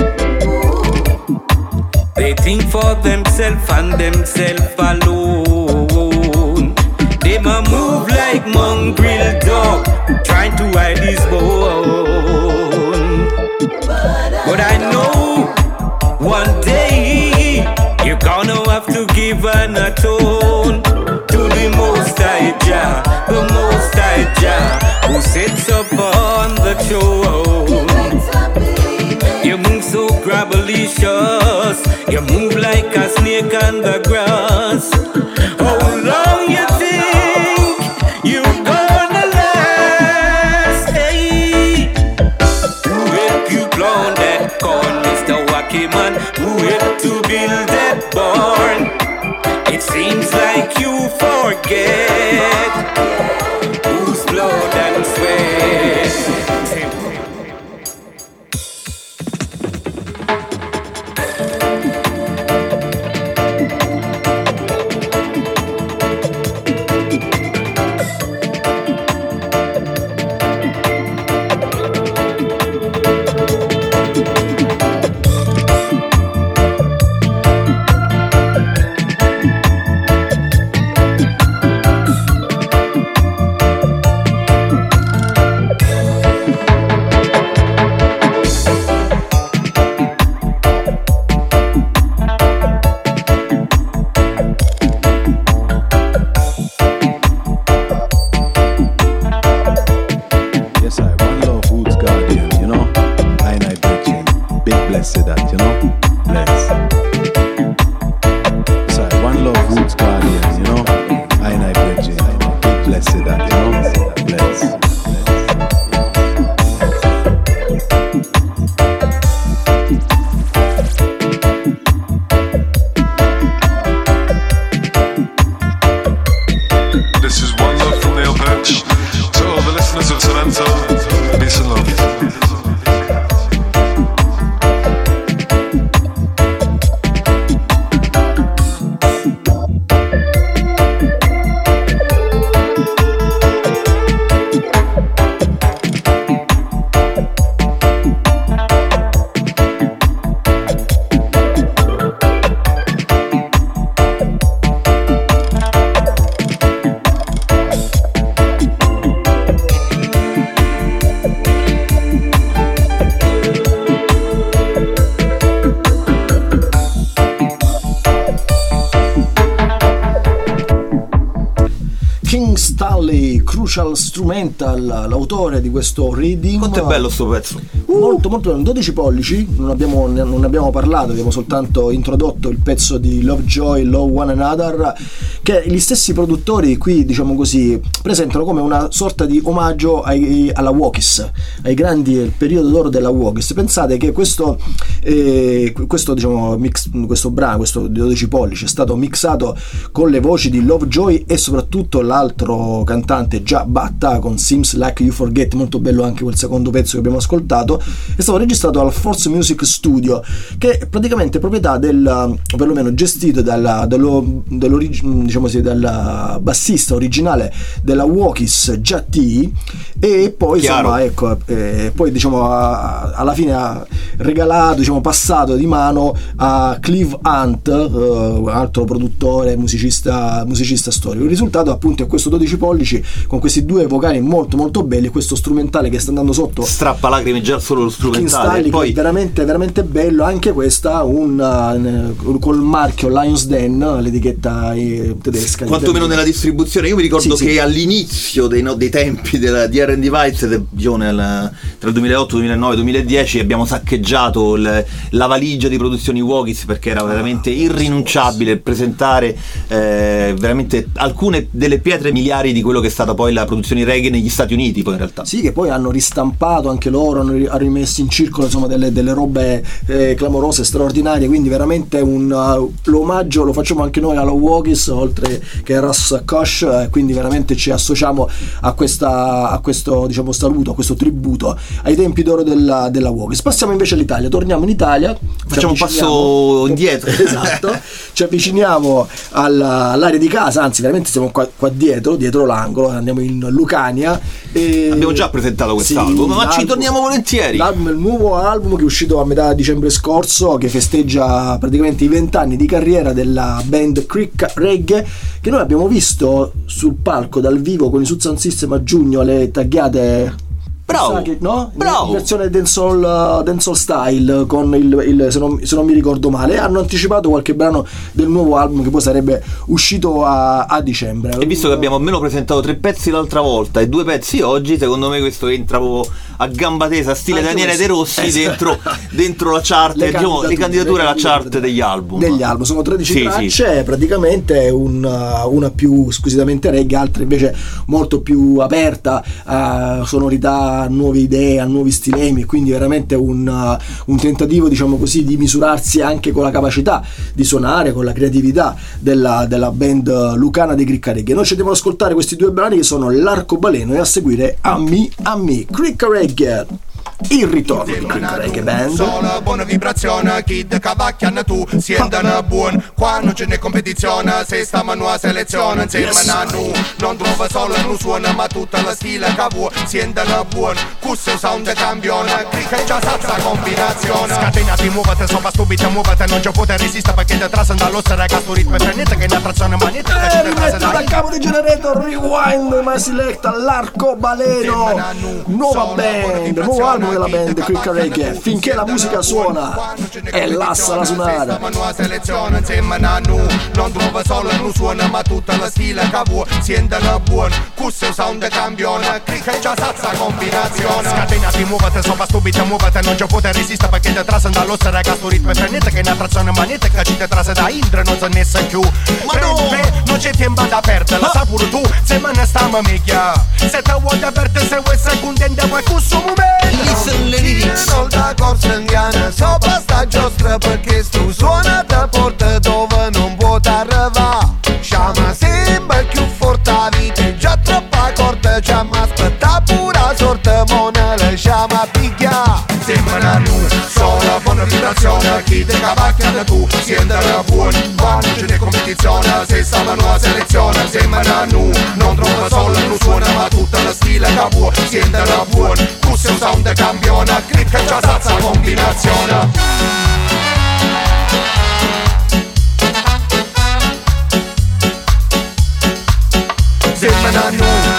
They think for themselves and themselves alone. They ma move like mongrel dog, trying to hide his bone. But I know one day you're gonna have to give an atone to the Most High Jah, the Most High Jah, who sits upon the throne. You move so gravelicious, you move like a snake on the grass. How long you think you gonna last? Hey, who help you plant that corn, Mr. Wacky man who helped to build that barn. It seems like you forget whose blood and sweat. Crucial Strumental, l'autore di questo Reading. Quanto è bello sto pezzo? Molto molto bello, 12 pollici, non abbiamo parlato, abbiamo soltanto introdotto il pezzo di Lovejoy, Love One Another, che gli stessi produttori qui, diciamo così, presentano come una sorta di omaggio alla Walkies, ai grandi periodo d'oro della Walkies. Pensate che questo diciamo questo brano, questo di 12 pollici, è stato mixato con le voci di Lovejoy e soprattutto l'altro cantante Jah Batta con Seems Like You Forget, molto bello anche quel secondo pezzo che abbiamo ascoltato. È stato registrato al Force Music Studio, che è praticamente proprietà perlomeno gestito dal bassista originale della Walkies, Jah T, e poi chiaro. Insomma poi diciamo alla fine ha regalato, diciamo passato di mano a Clive Hunt, altro produttore, musicista storico. Il risultato appunto è questo 12 pollici con questi due vocali molto molto belli, questo strumentale che sta andando sotto, strappa lacrime già solo lo strumentale, e poi veramente veramente bello. Anche questa col marchio Lions Den, l'etichetta tedesca, quantomeno nella distribuzione. Io mi ricordo che all'inizio dei tempi di R&D Vice, tra il 2008, 2009, 2010 abbiamo saccheggiato la valigia di produzioni Walkies, perché era veramente irrinunciabile presentare veramente alcune delle pietre miliari di quello che è stata poi la produzione reggae negli Stati Uniti, poi in realtà. Sì, che poi hanno ristampato anche loro, hanno rimesso in circolo insomma delle robe clamorose, straordinarie, quindi veramente l'omaggio lo facciamo anche noi alla Walkies, oltre che a Ras Kosh, quindi veramente ci associamo a questo diciamo saluto, a questo tributo ai tempi d'oro della Walkies. Passiamo invece all'Italia, torniamo in Italia, facciamo un passo indietro. Esatto, ci avviciniamo all'area di casa, anzi veramente siamo qua dietro l'angolo, andiamo in Lucania e abbiamo già presentato quest'album, ma ci torniamo volentieri. Il nuovo album che è uscito a metà dicembre scorso, che festeggia praticamente i 20 anni di carriera della band Creek Reggae, che noi abbiamo visto sul palco dal vivo con i Sound System a giugno, le tagliate. Bravo, in versione dancehall style, con il se non mi ricordo male, hanno anticipato qualche brano del nuovo album che poi sarebbe uscito a dicembre. E visto che abbiamo almeno presentato 3 pezzi l'altra volta e 2 pezzi oggi, secondo me questo entra a gamba tesa, stile anche Daniele De Rossi, dentro la chart, le candidature alla chart degli album. Sono 13 tracce, praticamente una più squisitamente reggae, altre invece molto più aperta, sonorità a nuove idee, a nuovi stilemi, quindi veramente un tentativo, diciamo così, di misurarsi anche con la capacità di suonare, con la creatività della band lucana dei Cricca Reggae. Noi ci andiamo ad ascoltare questi due brani che sono L'Arcobaleno e a seguire Ammi Ammi, Cricca Reggae. Il ritorno di Cricca Reggae Band. Sola buona vibrazione, chi de cavacchiano tu siendano buon. Qua non ce n'è competizione, se stiamo a nuova selezione. Insieme a noi non trova solo non suona, ma tutta la stile che vuoi siendano buon. Questo sound campione, Cricca già salsa combinazione. Scatenati, muovete, sopra stupida, muovete, non ci potete resistere perché detrás dallo stare a sto ritmo e niente che ne attrazione ma niente che rimetti da capo di Generator, Rewind, My Selecta, L'Arcobaleno. Nuova band, nuovo album della band Cricca Reggae. Finché la musica suona e lassa la suonare. Nuova selezione insieme a noi non trova solo non suona, ma tutta la stile che vuoi siendano buon. Questo sound campione, Cricca già salsa combinazione. Scatenati, muovete, sopra stupida, muovete, non ci potete resistere perché detrás dallo stare a sto ritmo e niente che ne attrazione ma niente che ci detrás da Indra non se ne sa più. Ma non c'è tempo da perdere, la sa pure tu, se me ne stiamo mica. Se te vuoi perdere, se vuoi secondente, poi questo momento. Non da corsa indiana, sopra sta giostra perché stu suona da porta dove non può arrivare. Chiama sempre più forte la vita, già troppa corta, chiama aspetta pura sorte, mo ne lasciamo picchiare. Sembra a noi, sola buona vibrazione, chi te cavacchiano tu siendano buoni. Quando ce n'è competizione, se stiamo a nuova selezione. Sembra a noi, non trova solo non suona, ma tutta la stile che vuoi siendano buoni. Questo è un sound campione, Cricca già salsa combinazione. Sembra a noi.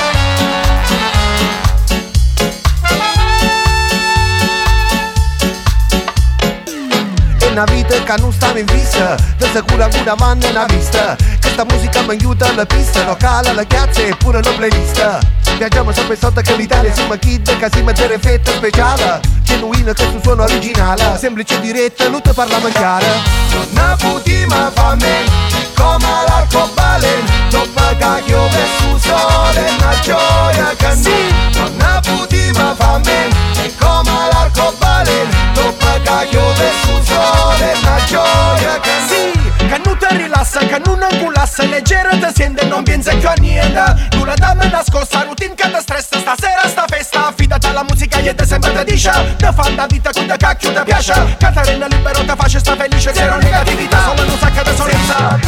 Una vita che non stava in vista, da sicura una mano una vista. Questa musica mi aiuta alla pista, locale, la chiazza e pure una playlist. Viaggiamo sempre sotto che l'Italia siamo kid, che si mette effetto speciale. Genuino che su suono originale, semplice diretta, lutta parlamentare. Non putima fame, come l'arcobaleno, dopo che piove su sole, una gioia che sì. Non putima fame, come l'arcobaleno, dopo che piove su sole, una gioia che sì. Che non ti rilassa, che non angulassa, leggera ti sente, non pensa più a niente. Tu la dama nascosta, routine che ti stressa, stasera sta festa, affidati alla musica e te sempre ti dice. Te fa la vita con te cacchio ti piace, Catarina libero ti face sta felice, zero negatività, solo un sacco di sorrisa.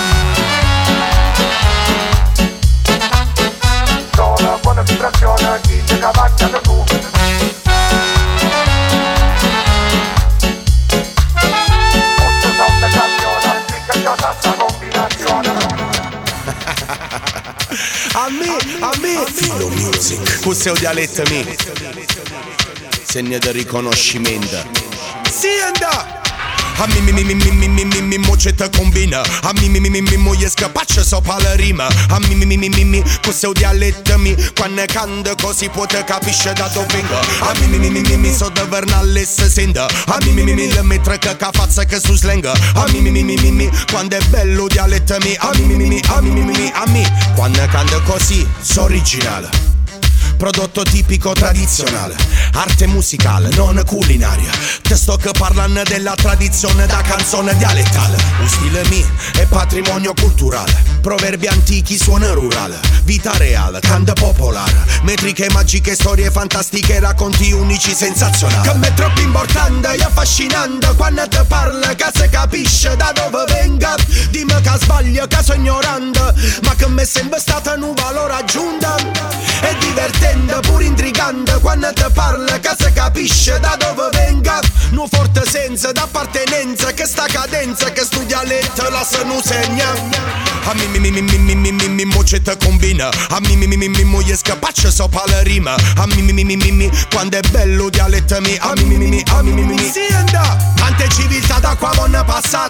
Sono buona vibrazione, chi ti cavacchia da tu. A me Filo Music, questo è un dialetto mio, segno di riconoscimento. Sienda! A mi mo ce te combina. A mi mo je scapaccia sopra la rima. A mi questo è un dialetto mio, quando canta così può te capisce da dove vengo. A mi so da vernale se senta. A mi le metre che cafazza che su slang. A mi quando è bello dialetto mio. A mi quando canta così so originale. Prodotto tipico tradizionale, arte musicale, non culinaria. Testo che parlano della tradizione da canzone dialettale. Un stile mio è patrimonio culturale. Proverbi antichi, suono rurale. Vita reale, canta popolare. Metriche magiche, storie fantastiche, racconti unici, sensazionali. Che mi è troppo importante e affascinante quando te parla, che se capisce da dove venga. Dimmi che sbaglio, che sono ignorante, ma che mi è sempre stata un valore aggiunto. È divertente, pur intrigante quando te parla, che se capisce da dove venga. Un forte senso d'appartenenza, che sta cadenza, che stu dialetto la se nu segna. A mi mo ce te combina. A mi mo je scapaccia sopra la rima. A mi quando è bello dialetto mi. A mi si anda. Tante civiltà da qua vanno passate,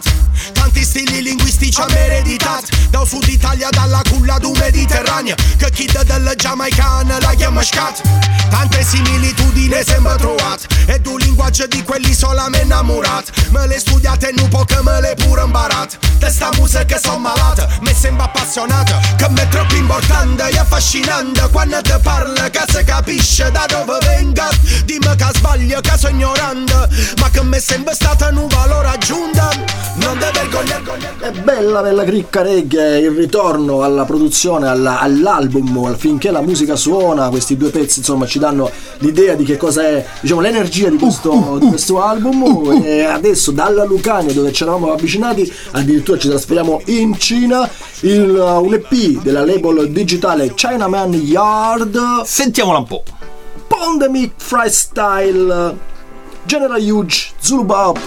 Tanti stili linguistici am ereditați Dau sud Italia dalla culla du Mediterranea Că chidă de la giamaicană la chiamășcat Tante similitudini sempre trovato E tu linguaggio di quell'isola m'è innamorato Me le studiate non può che me le pure imparate De sta musica son malata, mi sembra appassionata Che mi è troppo importante e affascinante Quando ti parla che si capisce da dove venga Dimmi che sbaglio, che sono ignorante Ma che mi sembra stata un valore aggiunto Non ti vergognare. È bella cricca reggae, il ritorno alla produzione, all'album, finché la musica suona, questi due pezzi insomma ci danno l'idea di che cosa è, diciamo, l'energia di questo album. E adesso dalla Lucania, dove ci eravamo avvicinati, addirittura ci trasferiamo in Cina, un EP della label digitale Chinaman Yard. Sentiamola un po'. Pandemic Freestyle, General Huge, Zulu Bob.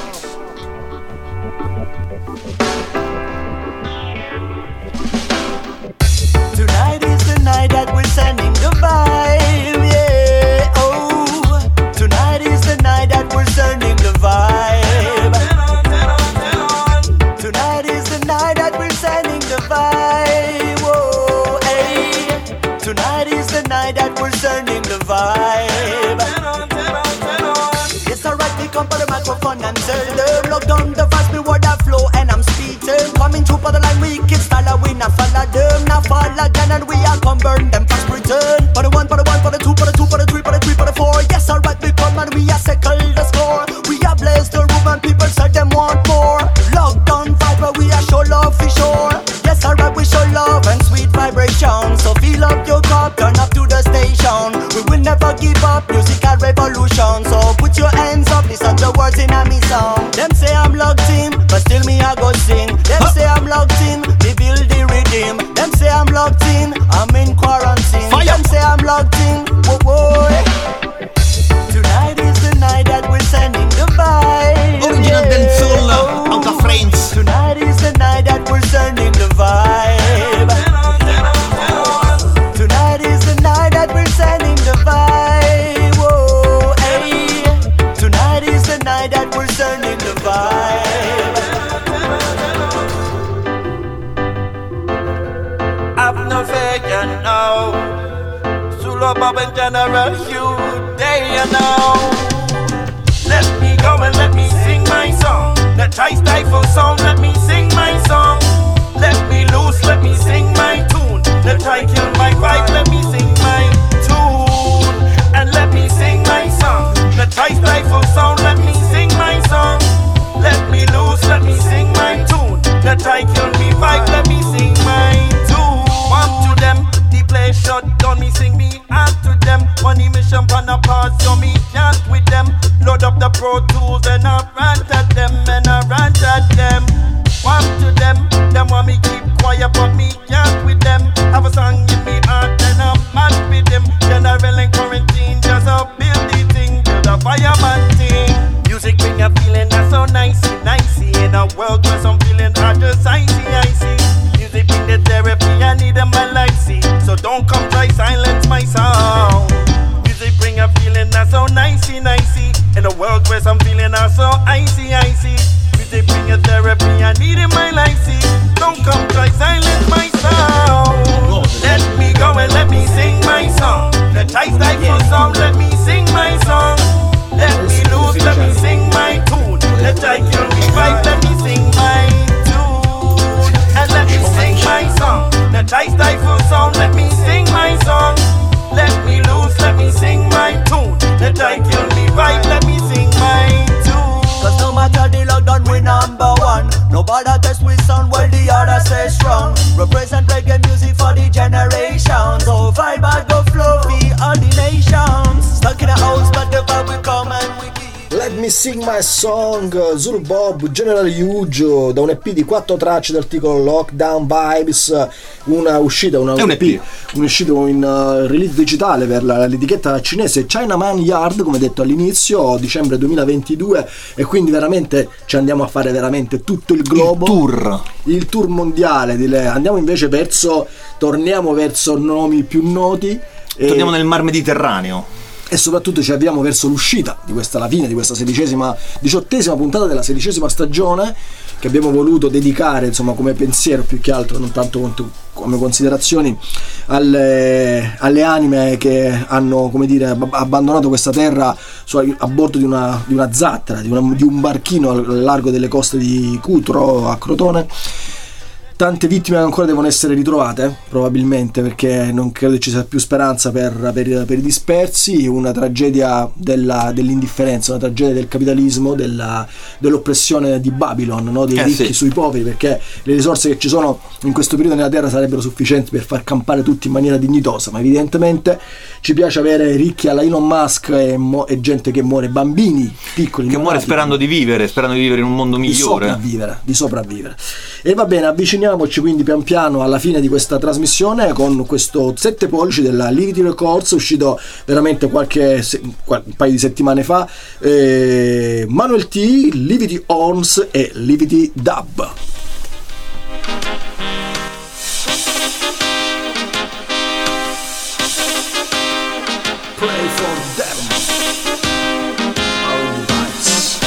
Tonight is the night that we're sending the vibe, yeah. Oh, tonight is the night that we're sending the vibe. Tonight is the night that we're sending the vibe. Oh, hey. Tonight is the night that we're sending the vibe. It's alright, we come for the microphone and tell them. Lock down the fast, me word that flow and I'm speeding. Coming through for the line, we can style, we not follow them. Not fall again and we are come burn them fast return. For the one, for the one, for the two, for the two, for the three, for the three, for the four. Yes, alright, we come and we are settle the score. We are blessed the room and people said them want more. Lockdown vibe, but we are show love for sure. Yes, alright, we show love and sweet vibration. So fill up your cup, turn up to the station. We will never give up, musical revolution. So put your hands up, listen to words in a me song. Them say I'm locked in, but still me I go sing. Them say I'm locked in, me build the rhythm. Them say I'm locked in, I'm in quarantine. Fire. Them say I'm locked in, whoa whoa. Tonight is the night that we're sending the vibe. Original dancehall out of France. Tonight is the night that we're sending the vibe. Tonight is the night that we're sending the vibe. Whoa, hey. Tonight is the night that we're sending the vibe. Have no fear, you know. Zulu Bob and General Hugh, there you know. Let me go and let me sing my song. Let I stifle sound, let me sing my song. Let me loose, let me sing my tune. Let I kill my vibe, let me sing my tune. And let me sing my song. Let I stifle sound, let me sing my song. Let me loose, let me sing my tune. Let I kill me vibe, let me sing my tune. One to them, the place shut down, me sing me out to them. Money mission pan a pass, so me chant with them. Load up the Pro Tools and I rant at them, and I rant at them. One to them want me keep quiet, but me can't with them. Have a song in me heart, and I'm mad with them. General in quarantine, just a build the thing, build a fireman thing. Music bring a feeling that's so nicey, nicey. In a world where some feeling are just icy. Music bring the therapy I need in my life, see. So don't come try silence my sound. Music bring a feeling that's so nicey, nicey. In a world where some feeling are so icy. Music bring a therapy I need in my life, see. Don't come try silence my sound. Let me go and let me sing my song. Let I stifle sound, let me sing my song. Let me loose, let me sing my tune. Let I kill me vibe, let me sing my tune. And let me sing my song. Let I stifle sound, let me sing my song. Let me loose, let me sing my tune. Let I kill me vibe, let me sing my tune. Cause no matter the lockdown, we number one. Nobody test we sound well, the other say strong. Represent reggae music for the generations. So vibe I go flow for all the nations. Stuck in a house, but the vibe we come and we give. Let Me Sing My Song, Zulu Bob, General Huge, da un EP di 4 tracce del titolo Lockdown Vibes, una uscita in release digitale per l'etichetta cinese Chinaman Yard, come detto all'inizio, dicembre 2022, e quindi veramente ci andiamo a fare veramente tutto il globo, il tour mondiale. Andiamo invece torniamo verso nomi più noti. Torniamo nel Mar Mediterraneo. e soprattutto ci avviamo verso l'uscita di la fine di questa 18ª puntata della 16ª stagione, che abbiamo voluto dedicare, insomma, come pensiero più che altro, non tanto come considerazioni, alle anime che hanno, come dire, abbandonato questa terra a bordo di una zattera, di un barchino al largo delle coste di Cutro, a Crotone. Tante vittime che ancora devono essere ritrovate, probabilmente, perché non credo ci sia più speranza per i dispersi. Una tragedia dell'indifferenza, una tragedia del capitalismo, dell'oppressione di Babylon, no? Dei ricchi sui poveri, perché le risorse che ci sono in questo periodo nella terra sarebbero sufficienti per far campare tutti in maniera dignitosa, ma evidentemente ci piace avere ricchi alla Elon Musk e gente che muore, bambini piccoli che muore sperando di vivere in un mondo migliore, di sopravvivere. E va bene, avviciniamoci quindi pian piano alla fine di questa trasmissione con questo 7 pollici della Livity Records, uscito veramente un paio di settimane fa, Manuel T, Livity Horns e Livity Dub. Play for them. Our device.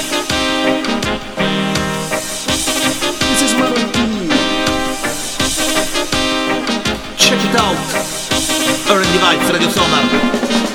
This is Manuel T. Check it out. Our device, Radio Sonar.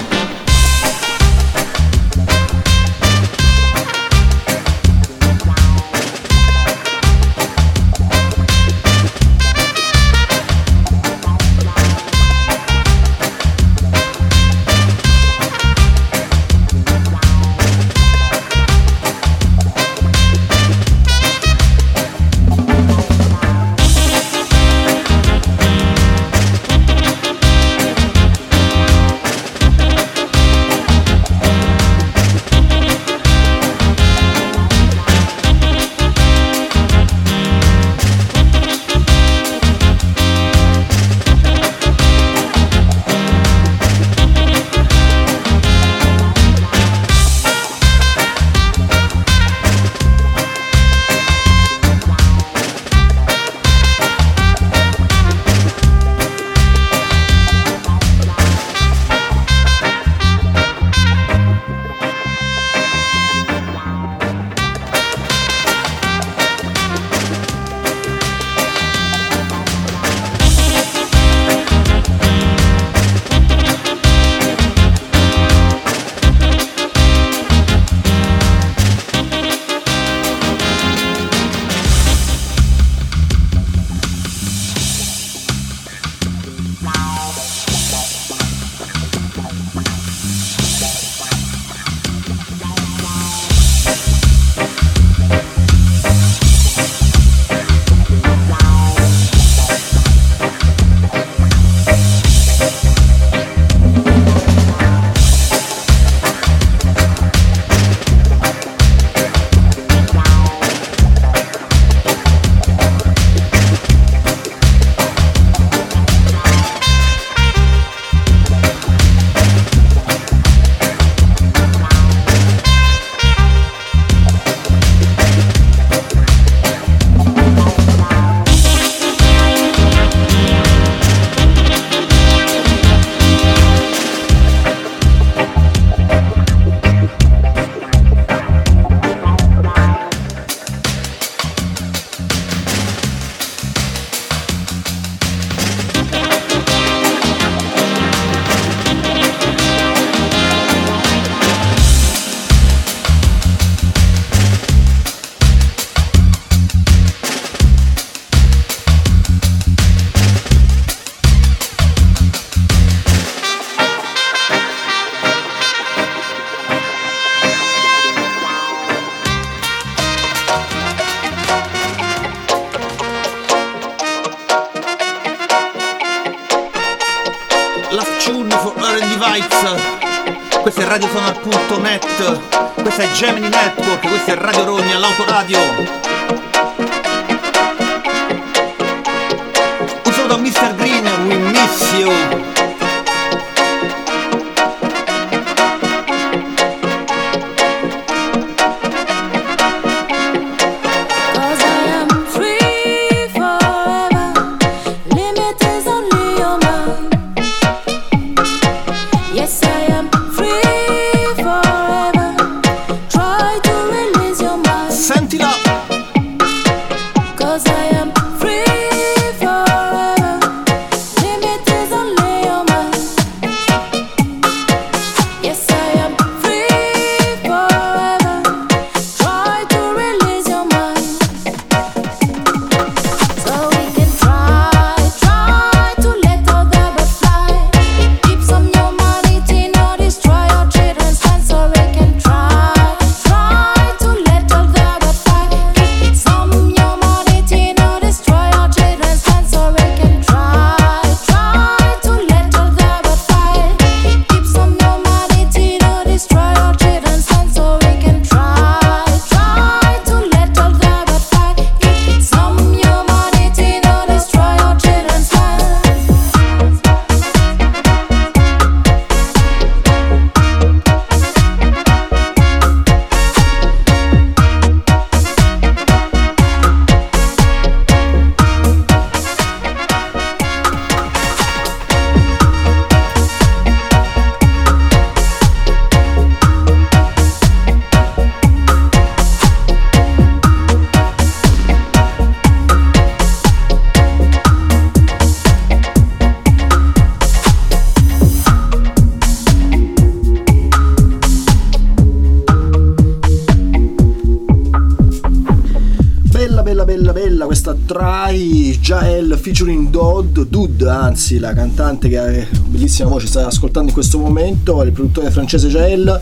Questo è radiosonar.net, questa è Gemini Network, questa è Radio Rogna, l'autoradio. Un saluto a Mr. Green, we miss you. Yes, I am free. questa Try Jael featuring Dude, anzi la cantante che ha bellissima voce, sta ascoltando in questo momento, il produttore francese Jael,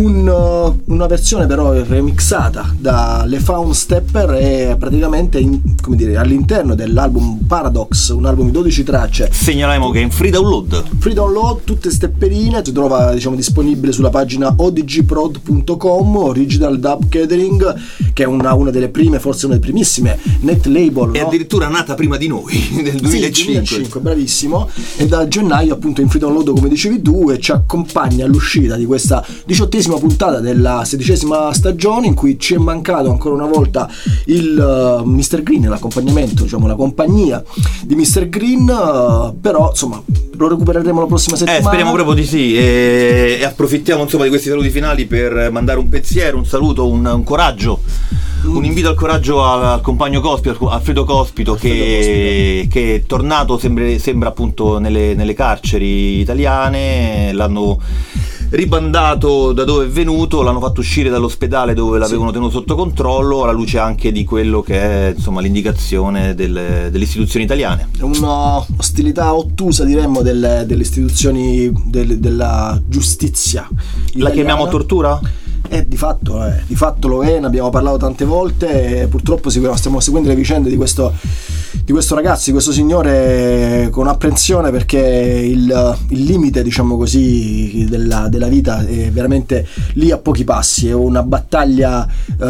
una versione però remixata da Le Faun Stepper e praticamente come dire, all'interno dell'album Paradox, un album di 12 tracce. Segnaliamo che è in free download, tutte stepperine, si trova diciamo disponibile sulla pagina odgprod.com, Original Dub Catering, che è una delle prime, forse una delle primissime net label, è addirittura nata prima di noi, nel 2005. Sì, 2005, bravissimo, e da gennaio appunto in free download come dicevi tu, e ci accompagna all'uscita di questa 18ª puntata della 16ª stagione, in cui ci è mancato ancora una volta il Mr. Green, l'accompagnamento, diciamo la compagnia di Mr. Green, però insomma lo recupereremo la prossima settimana. Speriamo proprio di sì, e approfittiamo insomma di questi saluti finali per mandare un pensiero, un saluto, un coraggio, un invito al coraggio al compagno Cospito, Alfredo Cospito, che è tornato, sembra appunto nelle carceri italiane. L'hanno ribandato da dove è venuto, l'hanno fatto uscire dall'ospedale dove l'avevano tenuto sotto controllo, alla luce anche di quello che è insomma l'indicazione delle istituzioni italiane. È un'ostilità ottusa, diremmo, delle istituzioni della giustizia italiana. La chiamiamo tortura? Di fatto lo è, ne abbiamo parlato tante volte e purtroppo stiamo seguendo le vicende di questo ragazzo, di questo signore con apprensione, perché il limite, diciamo così, della vita è veramente lì a pochi passi. È una battaglia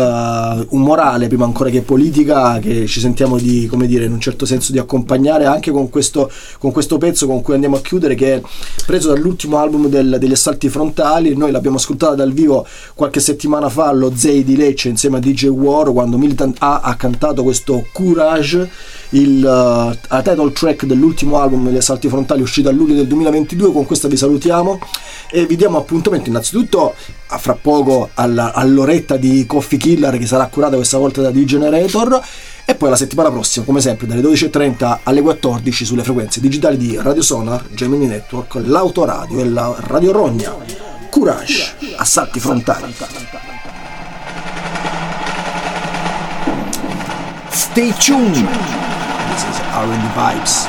un morale prima ancora che politica, che ci sentiamo di, come dire, in un certo senso di accompagnare anche con questo pezzo con cui andiamo a chiudere, che è preso dall'ultimo album degli Assalti Frontali. Noi l'abbiamo ascoltata dal vivo qualche settimana fa allo Zei di Lecce insieme a DJ War, quando Militant ha cantato questo Courage, la title track dell'ultimo album degli Assalti Frontali, uscito a luglio del 2022. Con questa vi salutiamo e vi diamo appuntamento innanzitutto a fra poco all'oretta di Coffee Killer, che sarà curata questa volta da D-Generator, e poi la settimana prossima come sempre dalle 12.30 alle 14 sulle frequenze digitali di Radio Sonar, Gemini Network, l'Autoradio e la Radio Rogna. Courage, Assalti Frontali. Stay tuned. This is R&B Vibes.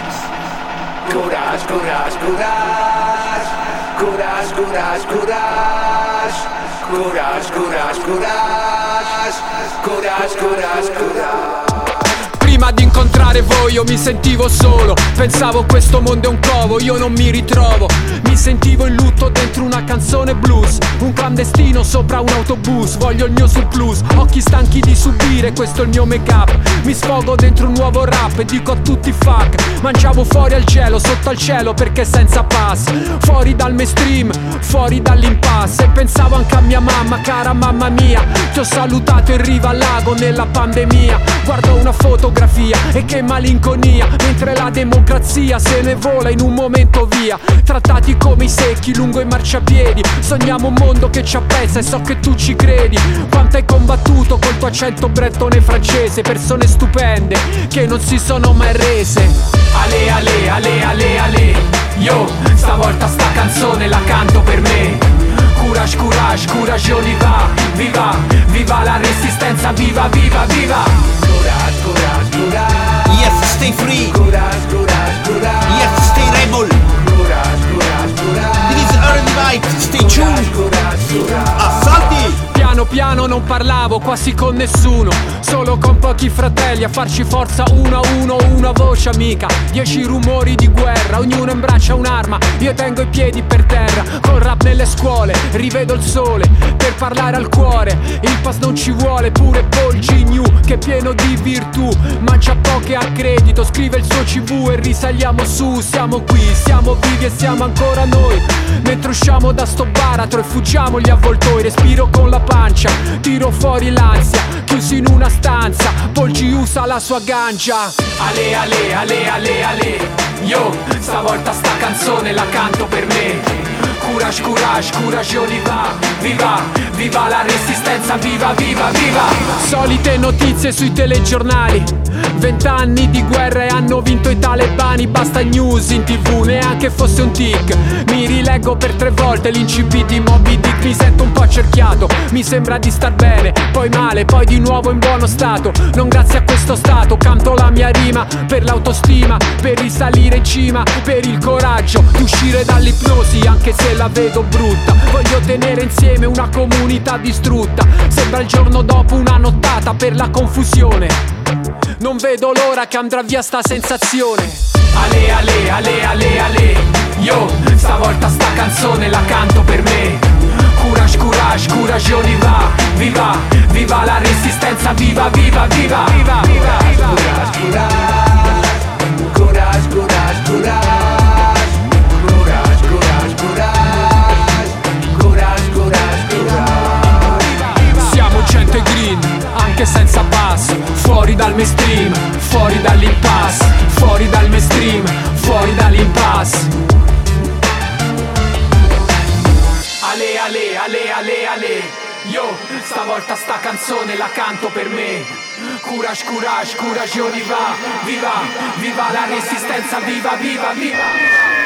Courage, courage, courage. Courage, courage, courage. Courage, courage, courage. Courage, courage, courage. Prima di incontrare voi io mi sentivo solo, pensavo questo mondo è un covo, io non mi ritrovo. Mi sentivo in lutto dentro una canzone blues, un clandestino sopra un autobus, voglio il mio surplus, occhi stanchi di subire, questo è il mio make up. Mi sfogo dentro un nuovo rap e dico a tutti fuck. Mangiavo fuori al cielo, sotto al cielo perché senza pass, fuori dal mainstream, fuori dall'impasse. E pensavo anche a mia mamma, cara mamma mia, ti ho salutato in riva al lago nella pandemia. Guardo una fotografia e che malinconia, mentre la democrazia se ne vola in un momento via. Trattati come i secchi lungo i marciapiedi, sogniamo un mondo che ci appezza e so che tu ci credi. Quanto hai combattuto col tuo accento brettone francese, persone stupende che non si sono mai rese. Ale ale ale ale ale, yo, stavolta sta canzone la canto per me. Courage, courage, courage, on y va, viva, viva la resistenza, viva, viva, viva. Courage, courage, courage. Yes, stay free. Courage, courage, courage. Yes, stay rebel. Courage, courage, courage. This is R&B Vibes, stay tuned. Courage, courage. Assalti. Piano piano non parlavo quasi con nessuno, solo con pochi fratelli a farci forza uno a uno, una voce amica. 10 rumori di guerra, ognuno imbraccia un'arma, io tengo i piedi per terra. Col rap nelle scuole, rivedo il sole per parlare al cuore. Il pass non ci vuole, pure Paul Gignou che è pieno di virtù, mangia poche a credito, scrive il suo CV e risaliamo su. Siamo qui, siamo vivi e siamo ancora noi, mentre usciamo da sto baratro e fuggiamo gli avvoltoi. Respiro con la pancia, tiro fuori l'ansia, chiusi in una stanza, Polgi usa la sua gancia. Ale ale ale ale ale, yo, stavolta sta canzone la canto per me. Courage, courage, courage, on y va, viva, viva la resistenza, viva, viva, viva. Solite notizie sui telegiornali, 20 anni di guerra e hanno vinto i talebani. Basta news in TV, neanche fosse un tic. Mi rileggo per 3 volte l'incipit di Moby Dick. Mi sento un po' accerchiato, mi sembra di star bene, poi male, poi di nuovo in buono stato. Non grazie a questo stato, canto la mia rima per l'autostima, per risalire in cima, per il coraggio di uscire dall'ipnosi anche se la vedo brutta. Voglio tenere insieme una comunità distrutta. Sembra il giorno dopo una nottata per la confusione. Non vedo l'ora che andrà via sta sensazione. Ale ale ale ale ale, yo, stavolta sta canzone la canto per me. Courage, courage, courage, on y va. Viva, viva la resistenza, viva, viva, viva, viva, viva, viva. Courage, courage, courage, courage, courage. Courage, courage, courage. Courage, courage, courage. Siamo gente green, anche senza basso. Fuori dal mainstream, fuori dall'impasse. Fuori dal mainstream, fuori dall'impasse. Ale, ale, ale, ale, ale. Yo, stavolta sta canzone la canto per me. Courage, courage, courage, on y va. Viva, viva la resistenza, viva, viva, viva.